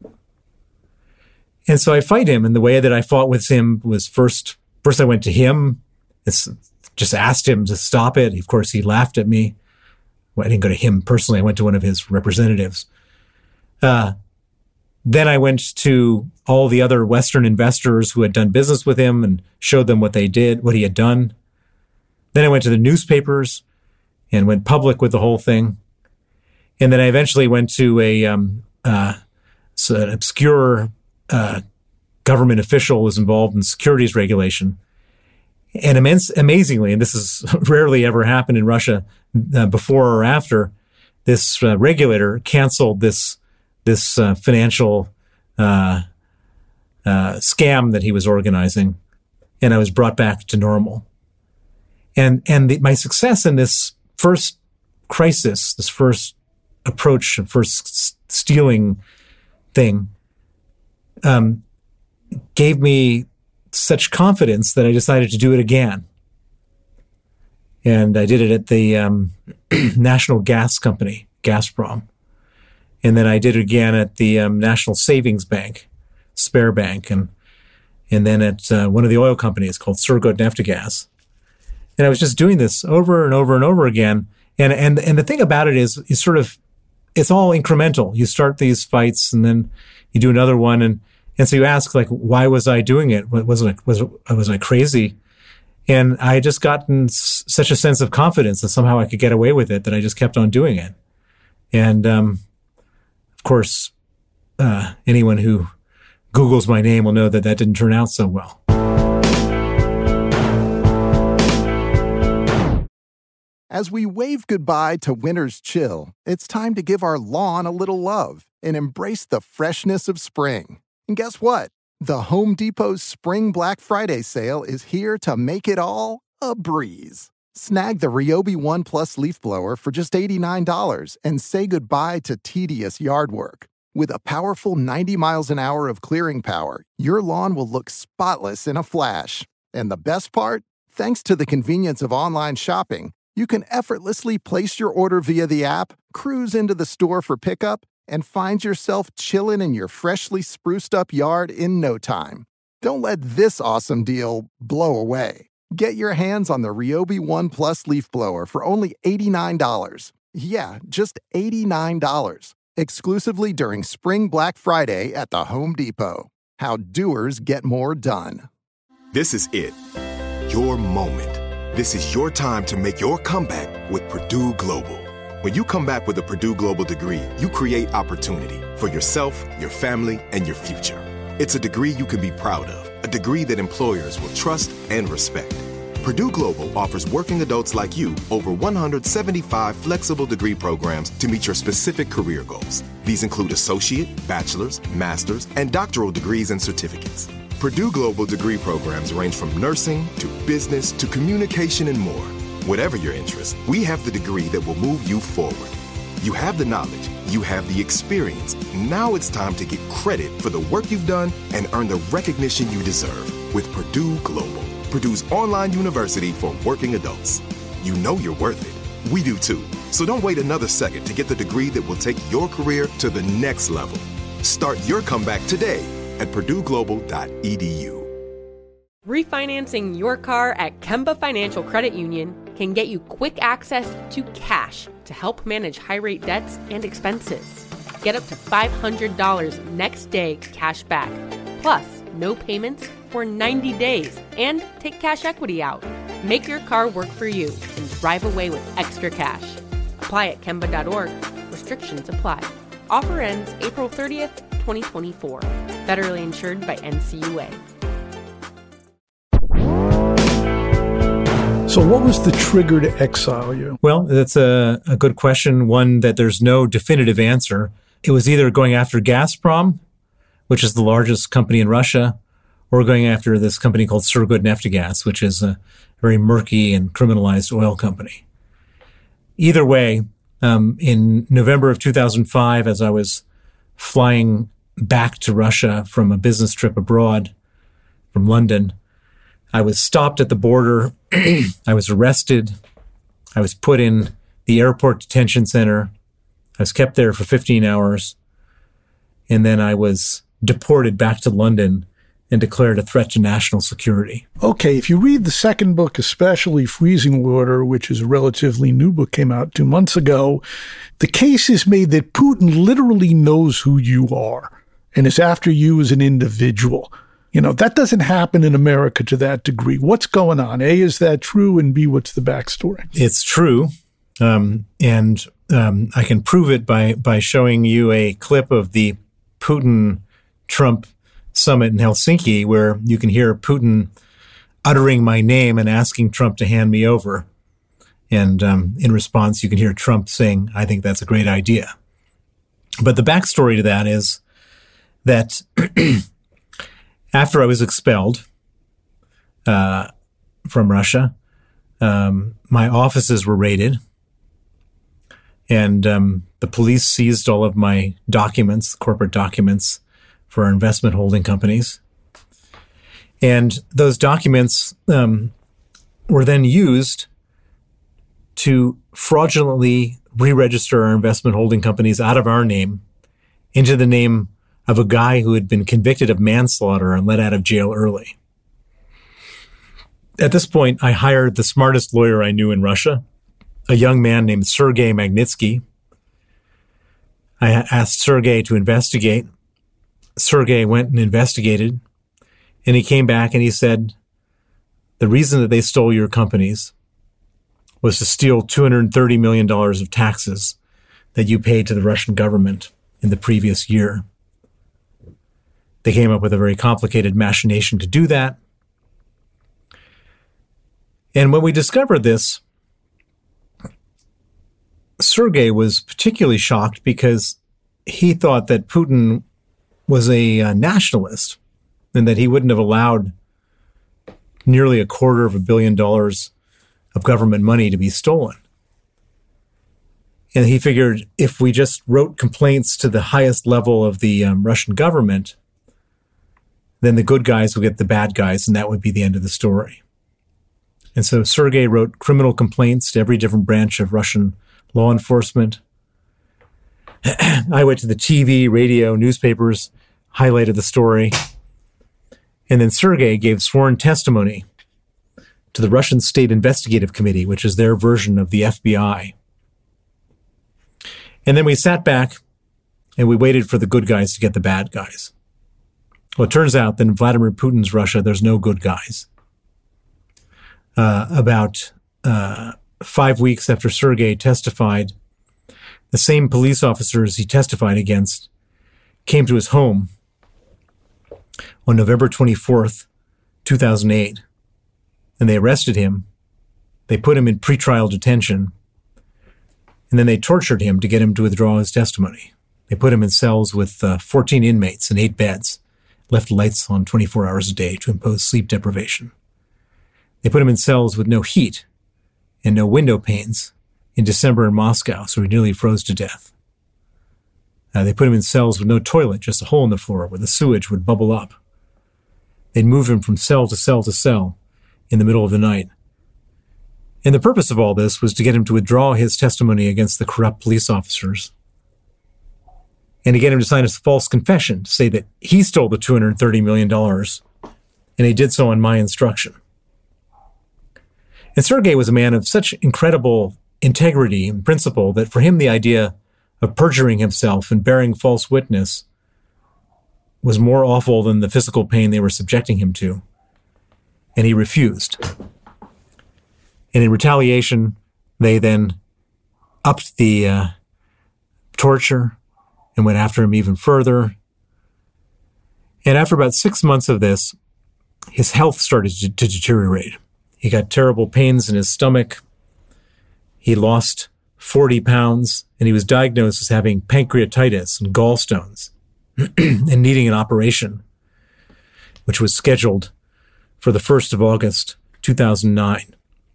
And so I fight him. And the way that I fought with him was first, first I went to him, it's, just asked him to stop it. Of course, he laughed at me. Well, I didn't go to him personally. I went to one of his representatives. Uh, Then I went to all the other Western investors who had done business with him and showed them what they did, what he had done. Then I went to the newspapers and went public with the whole thing. And then I eventually went to a um, uh, so an obscure uh, government official who was involved in securities regulation. And immense, amazingly, and this has rarely ever happened in Russia uh, before or after, this uh, regulator canceled this this uh, financial uh, uh, scam that he was organizing, and I was brought back to normal. And and the, my success in this first crisis, this first approach, first s- stealing thing, um, gave me such confidence that I decided to do it again. And I did it at the um, National Gas Company, Gazprom. And then I did it again at the um, National Savings Bank, Sberbank, and and then at uh, one of the oil companies called Surgutneftegas. And I was just doing this over and over and over again. And and and the thing about it is, is sort of, it's all incremental. You start these fights, and then you do another one, and and so you ask, like, why was I doing it? Was I was was I crazy? And I had just gotten s- such a sense of confidence that somehow I could get away with it that I just kept on doing it. And, um, of course, uh, anyone who Googles my name will know that that didn't turn out so well. As we wave goodbye to winter's chill, it's time to give our lawn a little love and embrace the freshness of spring. And guess what? The Home Depot's Spring Black Friday sale is here to make it all a breeze. Snag the Ryobi One Plus leaf blower for just eighty-nine dollars and say goodbye to tedious yard work. With a powerful ninety miles an hour of clearing power, your lawn will look spotless in a flash. And the best part? Thanks to the convenience of online shopping, you can effortlessly place your order via the app, cruise into the store for pickup, and find yourself chilling in your freshly spruced up yard in no time. Don't let this awesome deal blow away. Get your hands on the Ryobi One Plus leaf blower for only eighty-nine dollars. Yeah, just eighty-nine dollars. Exclusively during Spring Black Friday at the Home Depot. How doers get more done. This is it. Your moment. This is your time to make your comeback with Purdue Global. When you come back with a Purdue Global degree, you create opportunity for yourself, your family, and your future. It's a degree you can be proud of, a degree that employers will trust and respect. Purdue Global offers working adults like you over one hundred seventy-five flexible degree programs to meet your specific career goals. These include associate, bachelor's, master's, and doctoral degrees and certificates. Purdue Global degree programs range from nursing to business to communication and more. Whatever your interest, we have the degree that will move you forward. You have the knowledge, you have the experience. Now it's time to get credit for the work you've done and earn the recognition you deserve with Purdue Global, Purdue's online university for working adults. You know you're worth it. We do too. So don't wait another second to get the degree that will take your career to the next level. Start your comeback today at purdue global dot e d u. Refinancing your car at Kemba Financial Credit Union can get you quick access to cash to help manage high-rate debts and expenses. Get up to five hundred dollars next day cash back, plus no payments for ninety days, and take cash equity out. Make your car work for you and drive away with extra cash. Apply at kemba dot org. Restrictions apply. Offer ends April thirtieth, twenty twenty-four. Federally insured by N C U A. So what was the trigger to exile you? Well, that's a, a good question, one that there's no definitive answer. It was either going after Gazprom, which is the largest company in Russia, or going after this company called Surgutneftegas, which is a very murky and criminalized oil company. Either way, um, in November of two thousand five, as I was flying back to Russia from a business trip abroad from London, I was stopped at the border. I was arrested. I was put in the airport detention center. I was kept there for fifteen hours. And then I was deported back to London and declared a threat to national security. Okay, if you read the second book, especially Freezing Water, which is a relatively new book, came out two months ago, the case is made that Putin literally knows who you are and is after you as an individual. You know, that doesn't happen in America to that degree. What's going on? A, is that true? And B, what's the backstory? It's true. Um, and um, I can prove it by, by showing you a clip of the Putin-Trump summit in Helsinki, where you can hear Putin uttering my name and asking Trump to hand me over. And um, in response, you can hear Trump saying, I think that's a great idea. But the backstory to that is that after I was expelled uh, from Russia, um, my offices were raided, and um, the police seized all of my documents, corporate documents for our investment holding companies. And those documents um, were then used to fraudulently re-register our investment holding companies out of our name into the name of a guy who had been convicted of manslaughter and let out of jail early. At this point, I hired the smartest lawyer I knew in Russia, a young man named Sergei Magnitsky. I asked Sergei to investigate. Sergei went and investigated, and he came back and he said, the reason that they stole your companies was to steal two hundred thirty million dollars of taxes that you paid to the Russian government in the previous year. They came up with a very complicated machination to do that. And when we discovered this, Sergei was particularly shocked because he thought that Putin was a uh, nationalist and that he wouldn't have allowed nearly a quarter of a billion dollars of government money to be stolen. And he figured if we just wrote complaints to the highest level of the um, Russian government, then the good guys would get the bad guys, and that would be the end of the story. And so Sergei wrote criminal complaints to every different branch of Russian law enforcement. I went to the T V, radio, newspapers, highlighted the story. And then Sergei gave sworn testimony to the Russian State Investigative Committee, which is their version of the F B I. And then we sat back and we waited for the good guys to get the bad guys. Well, it turns out that in Vladimir Putin's Russia, there's no good guys. Uh, about uh, five weeks after Sergei testified, the same police officers he testified against came to his home on November twenty-fourth, two thousand eight, and they arrested him. They put him in pretrial detention, and then they tortured him to get him to withdraw his testimony. They put him in cells with uh, fourteen inmates and eight beds, left lights on twenty-four hours a day to impose sleep deprivation. They put him in cells with no heat and no window panes in December in Moscow, so he nearly froze to death. Uh, they put him in cells with no toilet, just a hole in the floor where the sewage would bubble up. They'd move him from cell to cell to cell in the middle of the night. And the purpose of all this was to get him to withdraw his testimony against the corrupt police officers and to get him to sign a false confession to say that he stole the two hundred thirty million dollars, and he did so on my instruction. And Sergei was a man of such incredible integrity and principle that for him the idea of perjuring himself and bearing false witness was more awful than the physical pain they were subjecting him to. And he refused. And in retaliation, they then upped the uh, torture and went after him even further. And after about six months of this, his health started to, to deteriorate. He got terrible pains in his stomach. He lost forty pounds, and he was diagnosed as having pancreatitis and gallstones and needing an operation, which was scheduled for the first of August, two thousand nine.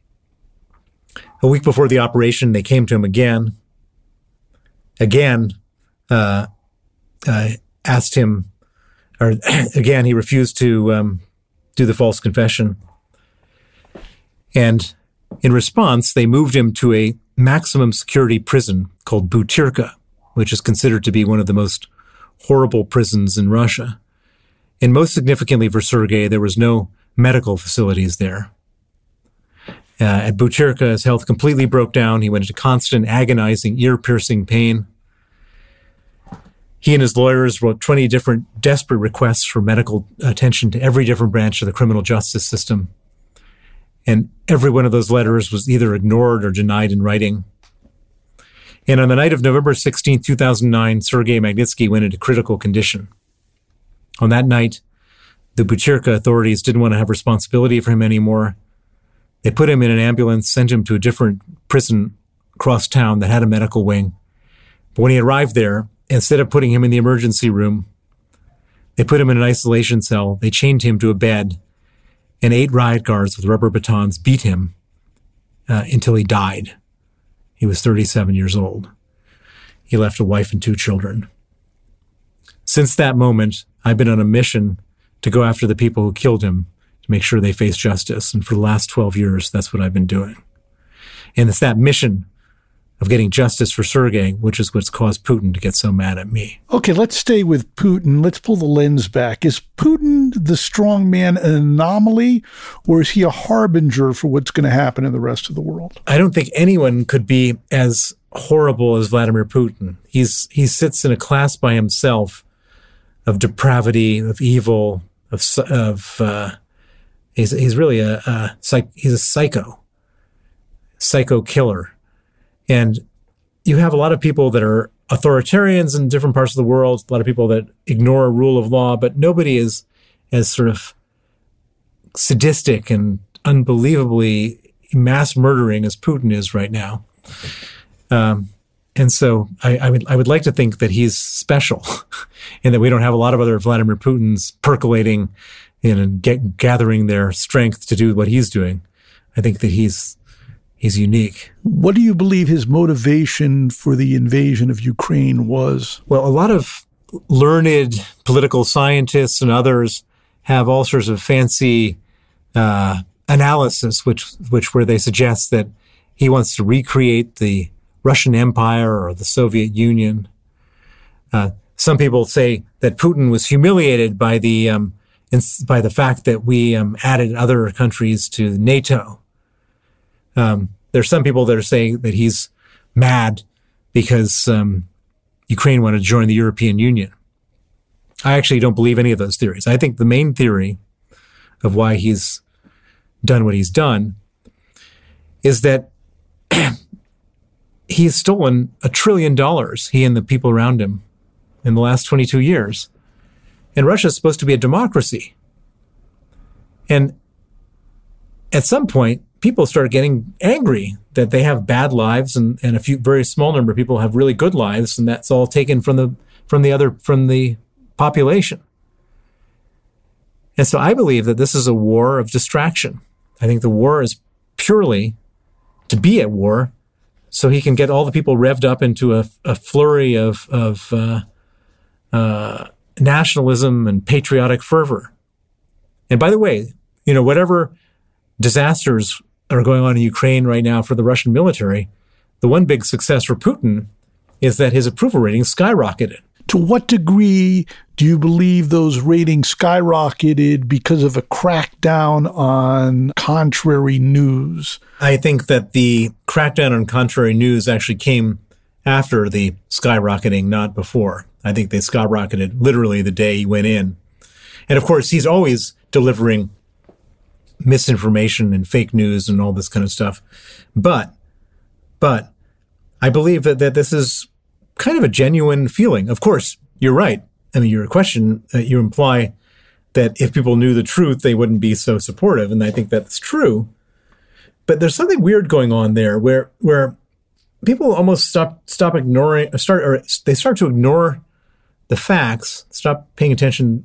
A week before the operation, they came to him again, again, uh, uh, asked him, or again, he refused to um, do the false confession. And in response, they moved him to a maximum security prison called Butyrka, which is considered to be one of the most horrible prisons in Russia. And most significantly for Sergei, there was no medical facilities there. Uh, at Butyrka, his health completely broke down. He went into constant, agonizing, ear-piercing pain. He and his lawyers wrote twenty different desperate requests for medical attention to every different branch of the criminal justice system. And every one of those letters was either ignored or denied in writing. And on the night of November sixteenth, two thousand nine, Sergei Magnitsky went into critical condition. On that night, the Butyrka authorities didn't want to have responsibility for him anymore. They put him in an ambulance, sent him to a different prison across town that had a medical wing. But when he arrived there, instead of putting him in the emergency room, they put him in an isolation cell. They chained him to a bed, and eight riot guards with rubber batons beat him uh, until he died. He was thirty-seven years old. He left a wife and two children. Since that moment, I've been on a mission to go after the people who killed him, to make sure they face justice. And for the last twelve years, that's what I've been doing. And it's that mission of getting justice for Sergei, which is what's caused Putin to get so mad at me. Okay, let's stay with Putin. Let's pull the lens back. Is Putin, the strong man, an anomaly, or is he a harbinger for what's going to happen in the rest of the world? I don't think anyone could be as horrible as Vladimir Putin. He's he sits in a class by himself of depravity, of evil, of of uh, He's he's really a, a psych, he's a psycho, psycho killer. And you have a lot of people that are authoritarians in different parts of the world, a lot of people that ignore rule of law, but nobody is as sort of sadistic and unbelievably mass murdering as Putin is right now. Um, and so I, I would I would like to think that he's special and that we don't have a lot of other Vladimir Putins percolating in and get, gathering their strength to do what he's doing. I think that he's he's unique. What do you believe his motivation for the invasion of Ukraine was? Well, a lot of learned political scientists and others have all sorts of fancy uh, analysis, which which where they suggest that he wants to recreate the Russian Empire or the Soviet Union. Uh, some people say that Putin was humiliated by the um, by the fact that we um, added other countries to NATO. Um, there's some people that are saying that he's mad because um, Ukraine wanted to join the European Union. I actually don't believe any of those theories. I think the main theory of why he's done what he's done is that he's stolen a trillion dollars, he and the people around him, in the last twenty-two years. And Russia is supposed to be a democracy. And at some point, people start getting angry that they have bad lives and, and a few very small number of people have really good lives, and that's all taken from the from the other from the population. And so I believe that this is a war of distraction. I think the war is purely to be at war so he can get all the people revved up into a, a flurry of, of uh, uh, nationalism and patriotic fervor. And by the way, you know, whatever disasters are going on in Ukraine right now for the Russian military, the one big success for Putin is that his approval rating skyrocketed. To what degree do you believe those ratings skyrocketed because of a crackdown on contrary news? I think that the crackdown on contrary news actually came after the skyrocketing, not before. I think they skyrocketed literally the day he went in. And of course, he's always delivering misinformation and fake news and all this kind of stuff. But, but I believe that, that this is kind of a genuine feeling. Of course, you're right. I mean, your question, uh, you imply that if people knew the truth, they wouldn't be so supportive. And I think that's true. But there's something weird going on there where, where people almost stop, stop ignoring, start, or they start to ignore the facts, stop paying attention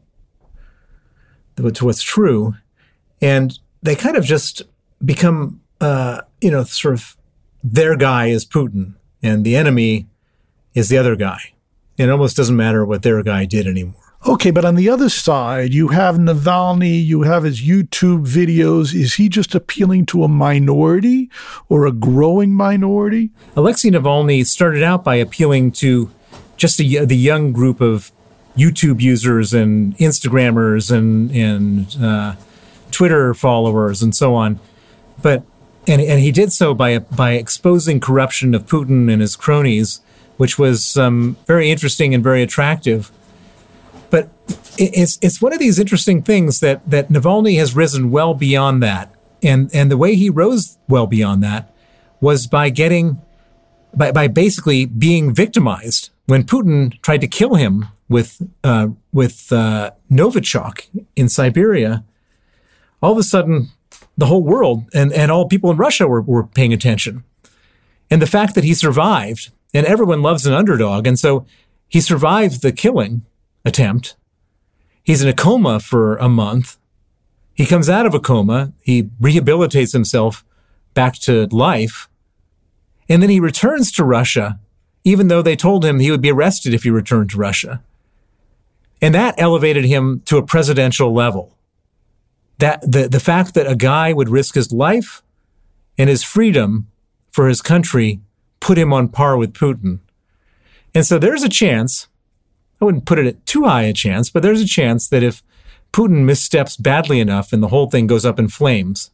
to what's true. And they kind of just become, uh, you know, sort of their guy is Putin and the enemy is the other guy. It almost doesn't matter what their guy did anymore. Okay, but on the other side, you have Navalny, you have his YouTube videos. Is he just appealing to a minority or a growing minority? Alexei Navalny started out by appealing to just a, the young group of YouTube users and Instagrammers and, and uh, Twitter followers and so on. But and, and he did so by by exposing corruption of Putin and his cronies, which was um, very interesting and very attractive. But it's it's one of these interesting things that that Navalny has risen well beyond that. And and the way he rose well beyond that was by getting, by, by basically being victimized. When Putin tried to kill him with uh, with uh, Novichok in Siberia, all of a sudden the whole world and, and all people in Russia were, were paying attention. And the fact that he survived, and everyone loves an underdog, and so he survived the killing attempt. He's in a coma for a month. He comes out of a coma. He rehabilitates himself back to life. And then he returns to Russia, even though they told him he would be arrested if he returned to Russia. And that elevated him to a presidential level. That the, the fact that a guy would risk his life and his freedom for his country put him on par with Putin. And so there's a chance, I wouldn't put it at too high a chance, but there's a chance that if Putin missteps badly enough and the whole thing goes up in flames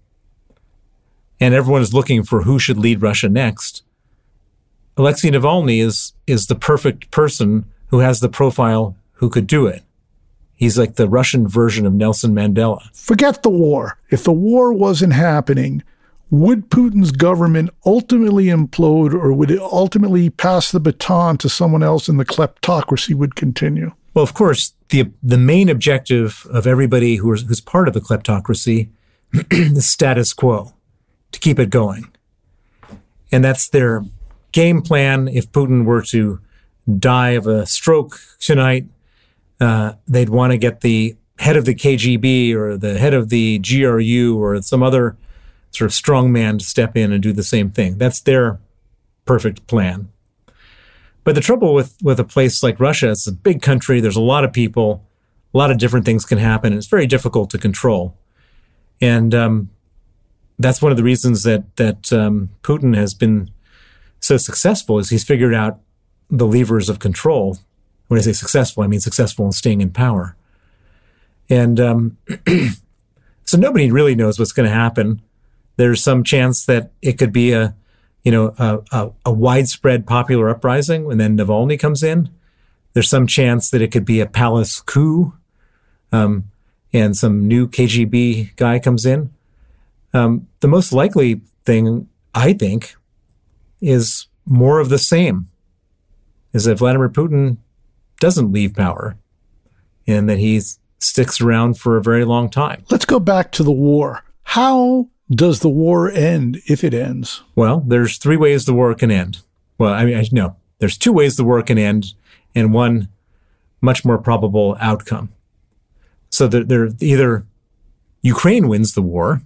and everyone is looking for who should lead Russia next, Alexei Navalny is, is the perfect person who has the profile who could do it. He's like the Russian version of Nelson Mandela. Forget the war. If the war wasn't happening, would Putin's government ultimately implode, or would it ultimately pass the baton to someone else and the kleptocracy would continue? Well, of course, the the main objective of everybody who is, who's part of the kleptocracy is status quo, to keep it going. And that's their game plan. If Putin were to die of a stroke tonight, uh, they'd want to get the head of the K G B or the head of the G R U or some other sort of strongman to step in and do the same thing. That's their perfect plan. But the trouble with, with a place like Russia, it's a big country, there's a lot of people, a lot of different things can happen, and it's very difficult to control. And um, that's one of the reasons that that um, Putin has been so successful, is he's figured out the levers of control. When I say successful, I mean successful in staying in power. And um, so nobody really knows what's going to happen. There's some chance that it could be a, you know, a, a, a widespread popular uprising, and then Navalny comes in. There's some chance that it could be a palace coup, um, and some new K G B guy comes in. Um, the most likely thing, I think, is more of the same, is that Vladimir Putin doesn't leave power and that he sticks around for a very long time. Let's go back to the war. How does the war end if it ends? Well, there's three ways the war can end. Well, I mean, I, no, there's two ways the war can end and one much more probable outcome. So that there, either Ukraine wins the war,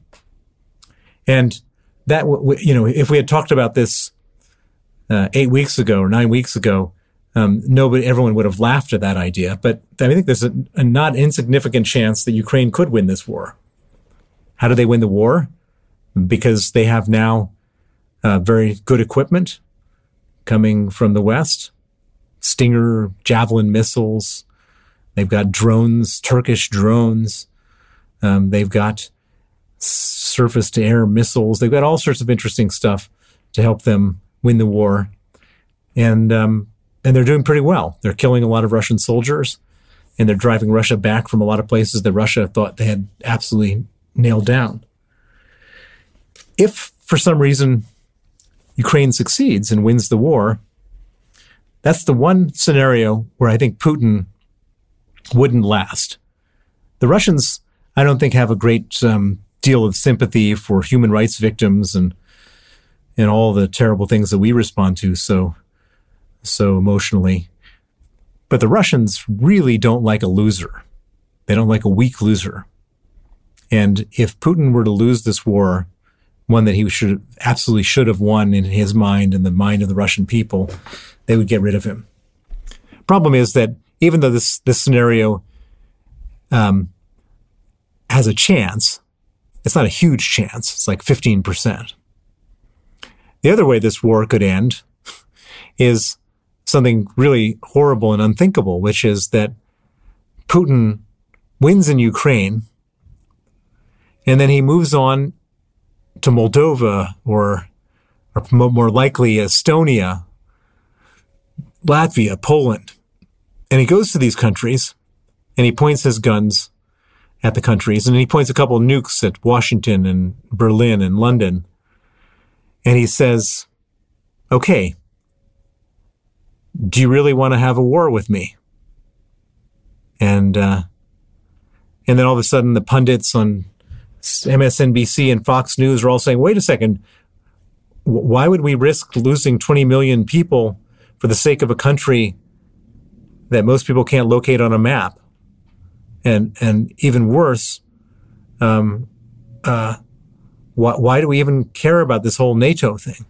and that, you know, if we had talked about this uh, eight weeks ago or nine weeks ago, um, nobody, everyone would have laughed at that idea. But I think there's a, a not insignificant chance that Ukraine could win this war. How do they win the war? Because they have now uh, very good equipment coming from the West, Stinger, Javelin missiles. They've got drones, Turkish drones. Um, they've got surface-to-air missiles. They've got all sorts of interesting stuff to help them win the war. And um, and they're doing pretty well. They're killing a lot of Russian soldiers, and they're driving Russia back from a lot of places that Russia thought they had absolutely nailed down. If, for some reason, Ukraine succeeds and wins the war, that's the one scenario where I think Putin wouldn't last. The Russians, I don't think, have a great um, deal of sympathy for human rights victims and and all the terrible things that we respond to so so emotionally. But the Russians really don't like a loser. They don't like a weak loser. And if Putin were to lose this war, one that he should absolutely should have won in his mind and the mind of the Russian people, they would get rid of him. Problem is that even though this this scenario um, has a chance, it's not a huge chance. It's like fifteen percent. The other way this war could end is something really horrible and unthinkable, which is that Putin wins in Ukraine, and then he moves on to Moldova or, or more likely Estonia, Latvia, Poland. And he goes to these countries and he points his guns at the countries, and he points a couple of nukes at Washington and Berlin and London. And he says, okay, do you really want to have a war with me? And, uh, and then all of a sudden the pundits on M S N B C and Fox News are all saying, wait a second, why would we risk losing twenty million people for the sake of a country that most people can't locate on a map? And and even worse, um, uh, why, why do we even care about this whole NATO thing?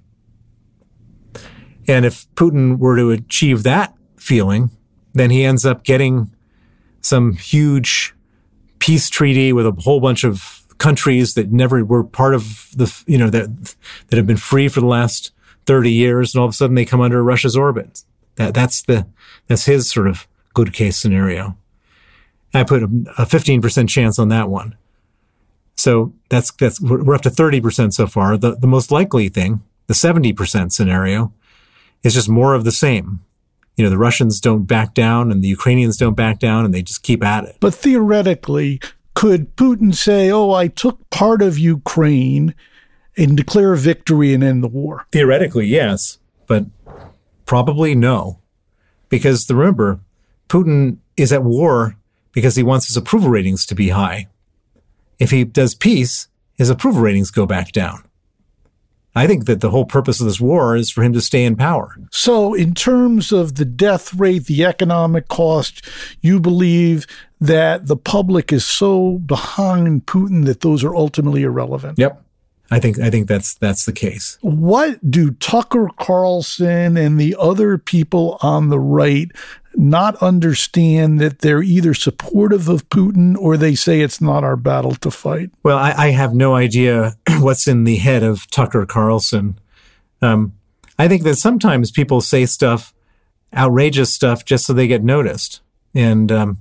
And if Putin were to achieve that feeling, then he ends up getting some huge peace treaty with a whole bunch of countries that never were part of the, you know, that that have been free for the last thirty years, and all of a sudden they come under Russia's orbit. That that's the that's his sort of good case scenario. I put a, a fifteen percent chance on that one. So that's that's we're up to thirty percent so far. The the most likely thing, the seventy percent scenario, is just more of the same. you know, the Russians don't back down and the Ukrainians don't back down, and they just keep at it. But theoretically, could Putin say, oh, I took part of Ukraine and declare victory and end the war? Theoretically, yes, but probably no. Because remember, Putin is at war because he wants his approval ratings to be high. If he does peace, his approval ratings go back down. I think that the whole purpose of this war is for him to stay in power. So in terms of the death rate, the economic cost, you believe that the public is so behind Putin that those are ultimately irrelevant? Yep. I think I think that's that's the case. What do Tucker Carlson and the other people on the right not understand, that they're either supportive of Putin or they say it's not our battle to fight? Well, I, I have no idea what's in the head of Tucker Carlson. Um, I think that sometimes people say stuff, outrageous stuff, just so they get noticed. And um,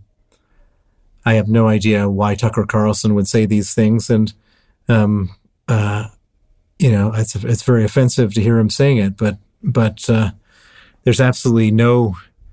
I have no idea why Tucker Carlson would say these things. And um Uh, you know, it's it's very offensive to hear him saying it, but but uh, there's absolutely no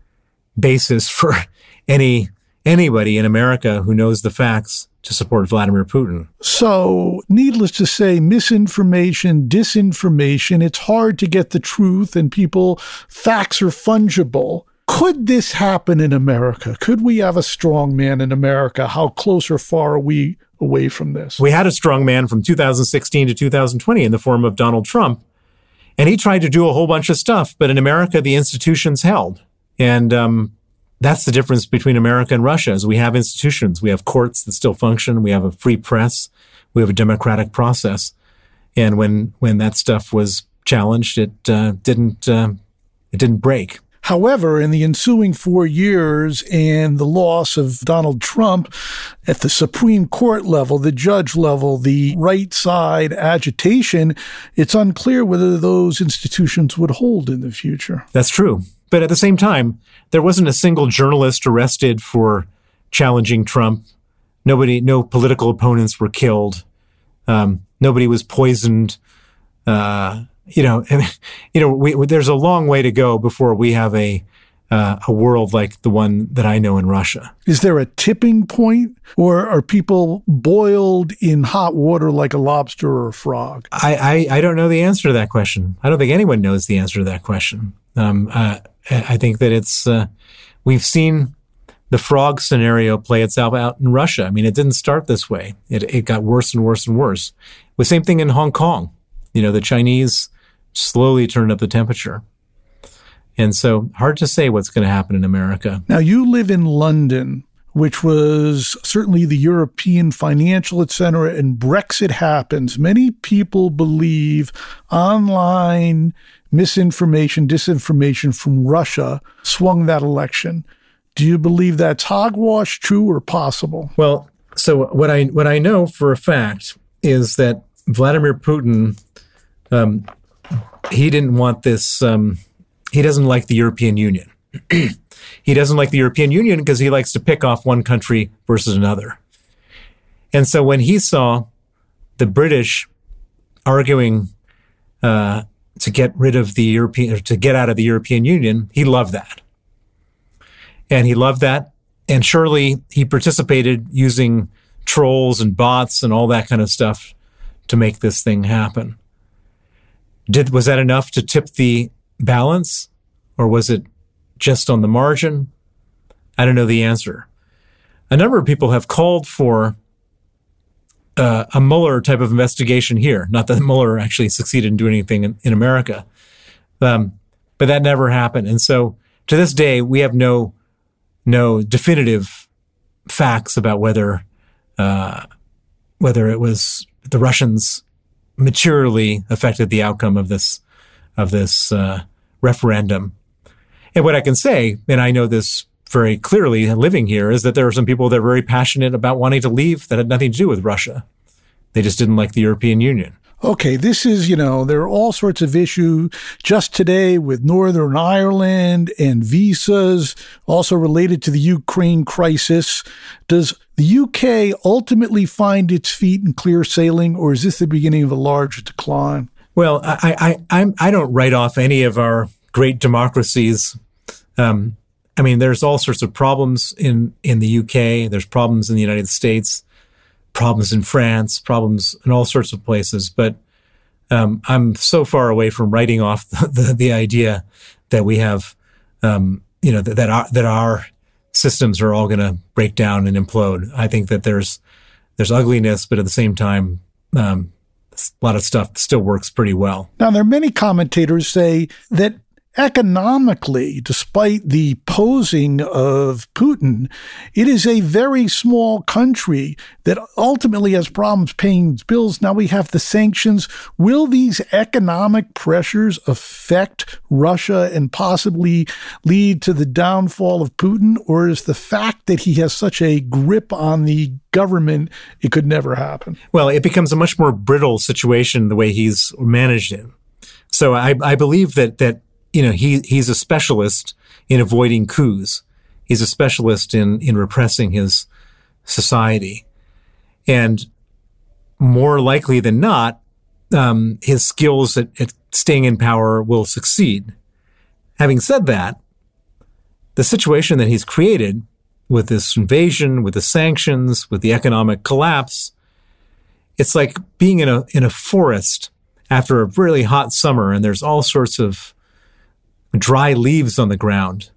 basis for any anybody in America who knows the facts to support Vladimir Putin. So, needless to say, misinformation, disinformation, it's hard to get the truth, and people, facts are fungible. Could this happen in America? Could we have a strong man in America? How close or far are we away from this? We had a strong man from two thousand sixteen to two thousand twenty in the form of Donald Trump, and he tried to do a whole bunch of stuff, but in America, the institutions held. And um, that's the difference between America and Russia, is we have institutions. We have courts that still function. We have a free press. We have a democratic process. And when when that stuff was challenged, it uh, didn't uh, it didn't break. However, in the ensuing four years and the loss of Donald Trump at the Supreme Court level, the judge level, the right side agitation, it's unclear whether those institutions would hold in the future. That's true. But at the same time, there wasn't a single journalist arrested for challenging Trump. Nobody, no political opponents were killed. Um, nobody was poisoned. Uh, You know, you know, we, there's a long way to go before we have a uh, a world like the one that I know in Russia. Is there a tipping point, or are people boiled in hot water like a lobster or a frog? I, I, I don't know the answer to that question. I don't think anyone knows the answer to that question. Um, uh, I think that it's uh, we've seen the frog scenario play itself out in Russia. I mean, it didn't start this way. It it got worse and worse and worse. The same thing in Hong Kong. You know, the Chinese slowly turned up the temperature. And so hard to say what's going to happen in America. Now, you live in London, which was certainly the European financial center, and Brexit happens. Many people believe online misinformation, disinformation from Russia swung that election. Do you believe that's hogwash, true, or possible? Well, so what I what I know for a fact is that Vladimir Putin, um, he didn't want this. Um, he doesn't like the European Union. He doesn't like the European Union because he likes to pick off one country versus another. And so when he saw the British arguing uh, to get rid of the European, or to get out of the European Union, he loved that. And he loved that. And surely he participated using trolls and bots and all that kind of stuff to make this thing happen. Did was that enough to tip the balance, or was it just on the margin? I don't know the answer. A number of people have called for uh, a Mueller type of investigation here. Not that Mueller actually succeeded in doing anything in, in America, um, but that never happened. And so to this day, we have no no definitive facts about whether uh, whether it was the Russians materially affected the outcome of this of this uh, referendum. And what I can say, and I know this very clearly living here, is that there are some people that are very passionate about wanting to leave that had nothing to do with Russia. They just didn't like the European Union. Okay, this is, you know, there are all sorts of issues just today with Northern Ireland and visas, also related to the Ukraine crisis. Does the U K ultimately find its feet in clear sailing, or is this the beginning of a large decline? Well, I I I'm, I don't write off any of our great democracies Um, I mean, there's all sorts of problems in, in the U K. There's problems in the United States, problems in France, problems in all sorts of places. But um, I'm so far away from writing off the, the, the idea that we have, um, you know, that, that our, that our systems are all going to break down and implode. I think that there's there's ugliness, but at the same time, um, a lot of stuff still works pretty well. Now, there are many commentators say that economically, despite the posing of Putin, it is a very small country that ultimately has problems paying its bills. Now we have the sanctions. Will these economic pressures affect Russia and possibly lead to the downfall of Putin? Or is the fact that he has such a grip on the government, it could never happen? Well, it becomes a much more brittle situation the way he's managed it. So I, I believe that that You know, he he's a specialist in avoiding coups. He's a specialist in in repressing his society, and more likely than not, um, his skills at, at staying in power will succeed. Having said that, the situation that he's created with this invasion, with the sanctions, with the economic collapse, it's like being in a in a forest after a really hot summer, and there's all sorts of dry leaves on the ground.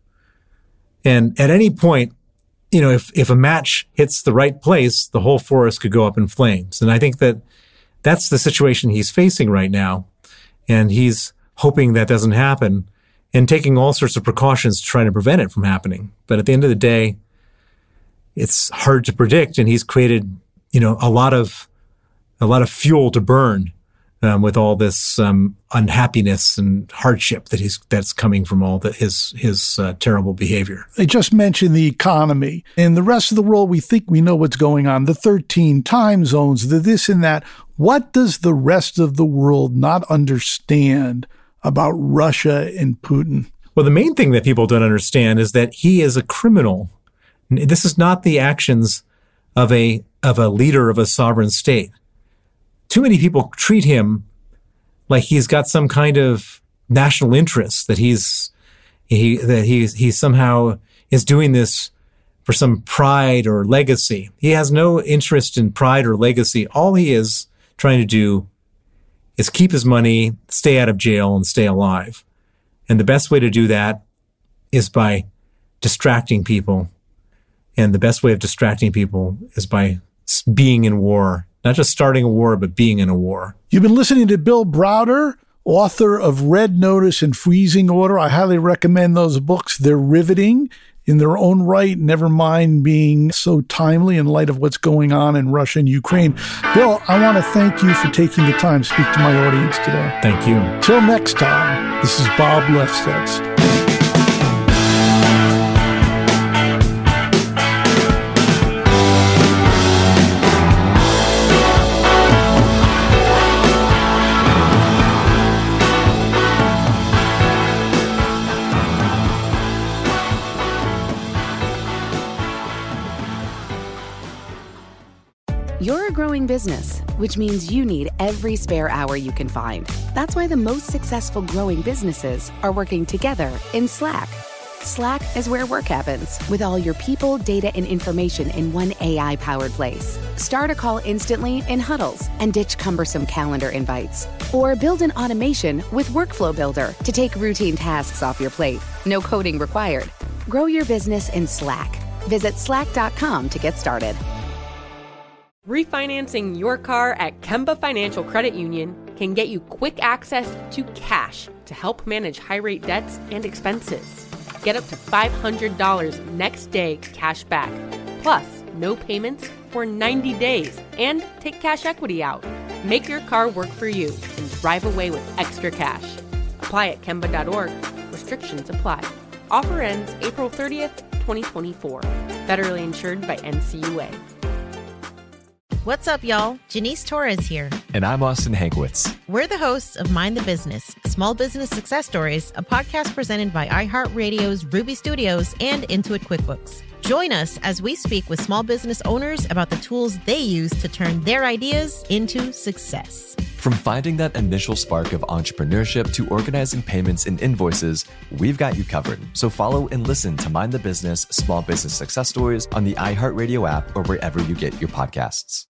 And at any point, you know, if, if a match hits the right place, the whole forest could go up in flames. And I think that that's the situation he's facing right now. And he's hoping that doesn't happen and taking all sorts of precautions to try to prevent it from happening. But at the end of the day, it's hard to predict. And he's created, you know, a lot of, a lot of fuel to burn Um, with all this um, unhappiness and hardship that he's that's coming from all the, his his uh, terrible behavior. I just mentioned the economy. In the rest of the world, we think we know what's going on. The thirteen time zones, the this and that. What does the rest of the world not understand about Russia and Putin? Well, the main thing that people don't understand is that he is a criminal. This is not the actions of a of a leader of a sovereign state. Too many people treat him like he's got some kind of national interest, that he's he that he he somehow is doing this for some pride or legacy. He has no interest in pride or legacy. All he is trying to do is keep his money, stay out of jail, and stay alive. And the best way to do that is by distracting people. And the best way of distracting people is by being in war. Not just starting a war, but being in a war. You've been listening to Bill Browder, author of Red Notice and Freezing Order. I highly recommend those books. They're riveting in their own right, never mind being so timely in light of what's going on in Russia and Ukraine. Bill, I want to thank you for taking the time to speak to my audience today. Thank you. Till next time, this is Bob Lefsetz. You're a growing business, which means you need every spare hour you can find. That's why the most successful growing businesses are working together in Slack. Slack is where work happens, with all your people, data, and information in one A I-powered place. Start a call instantly in huddles and ditch cumbersome calendar invites. Or build an automation with Workflow Builder to take routine tasks off your plate. No coding required. Grow your business in Slack. Visit slack dot com to get started. Refinancing your car at Kemba Financial Credit Union can get you quick access to cash to help manage high-rate debts and expenses. Get up to five hundred dollars next day cash back, plus no payments for ninety days, and take cash equity out. Make your car work for you and drive away with extra cash. Apply at Kemba dot org. Restrictions apply. Offer ends April thirtieth, twenty twenty-four. Federally insured by N C U A. What's up, y'all? Janice Torres here. And I'm Austin Hankwitz. We're the hosts of Mind the Business, Small Business Success Stories, a podcast presented by iHeartRadio's Ruby Studios and Intuit QuickBooks. Join us as we speak with small business owners about the tools they use to turn their ideas into success. From finding that initial spark of entrepreneurship to organizing payments and invoices, we've got you covered. So follow and listen to Mind the Business Small Business Success Stories on the iHeartRadio app or wherever you get your podcasts.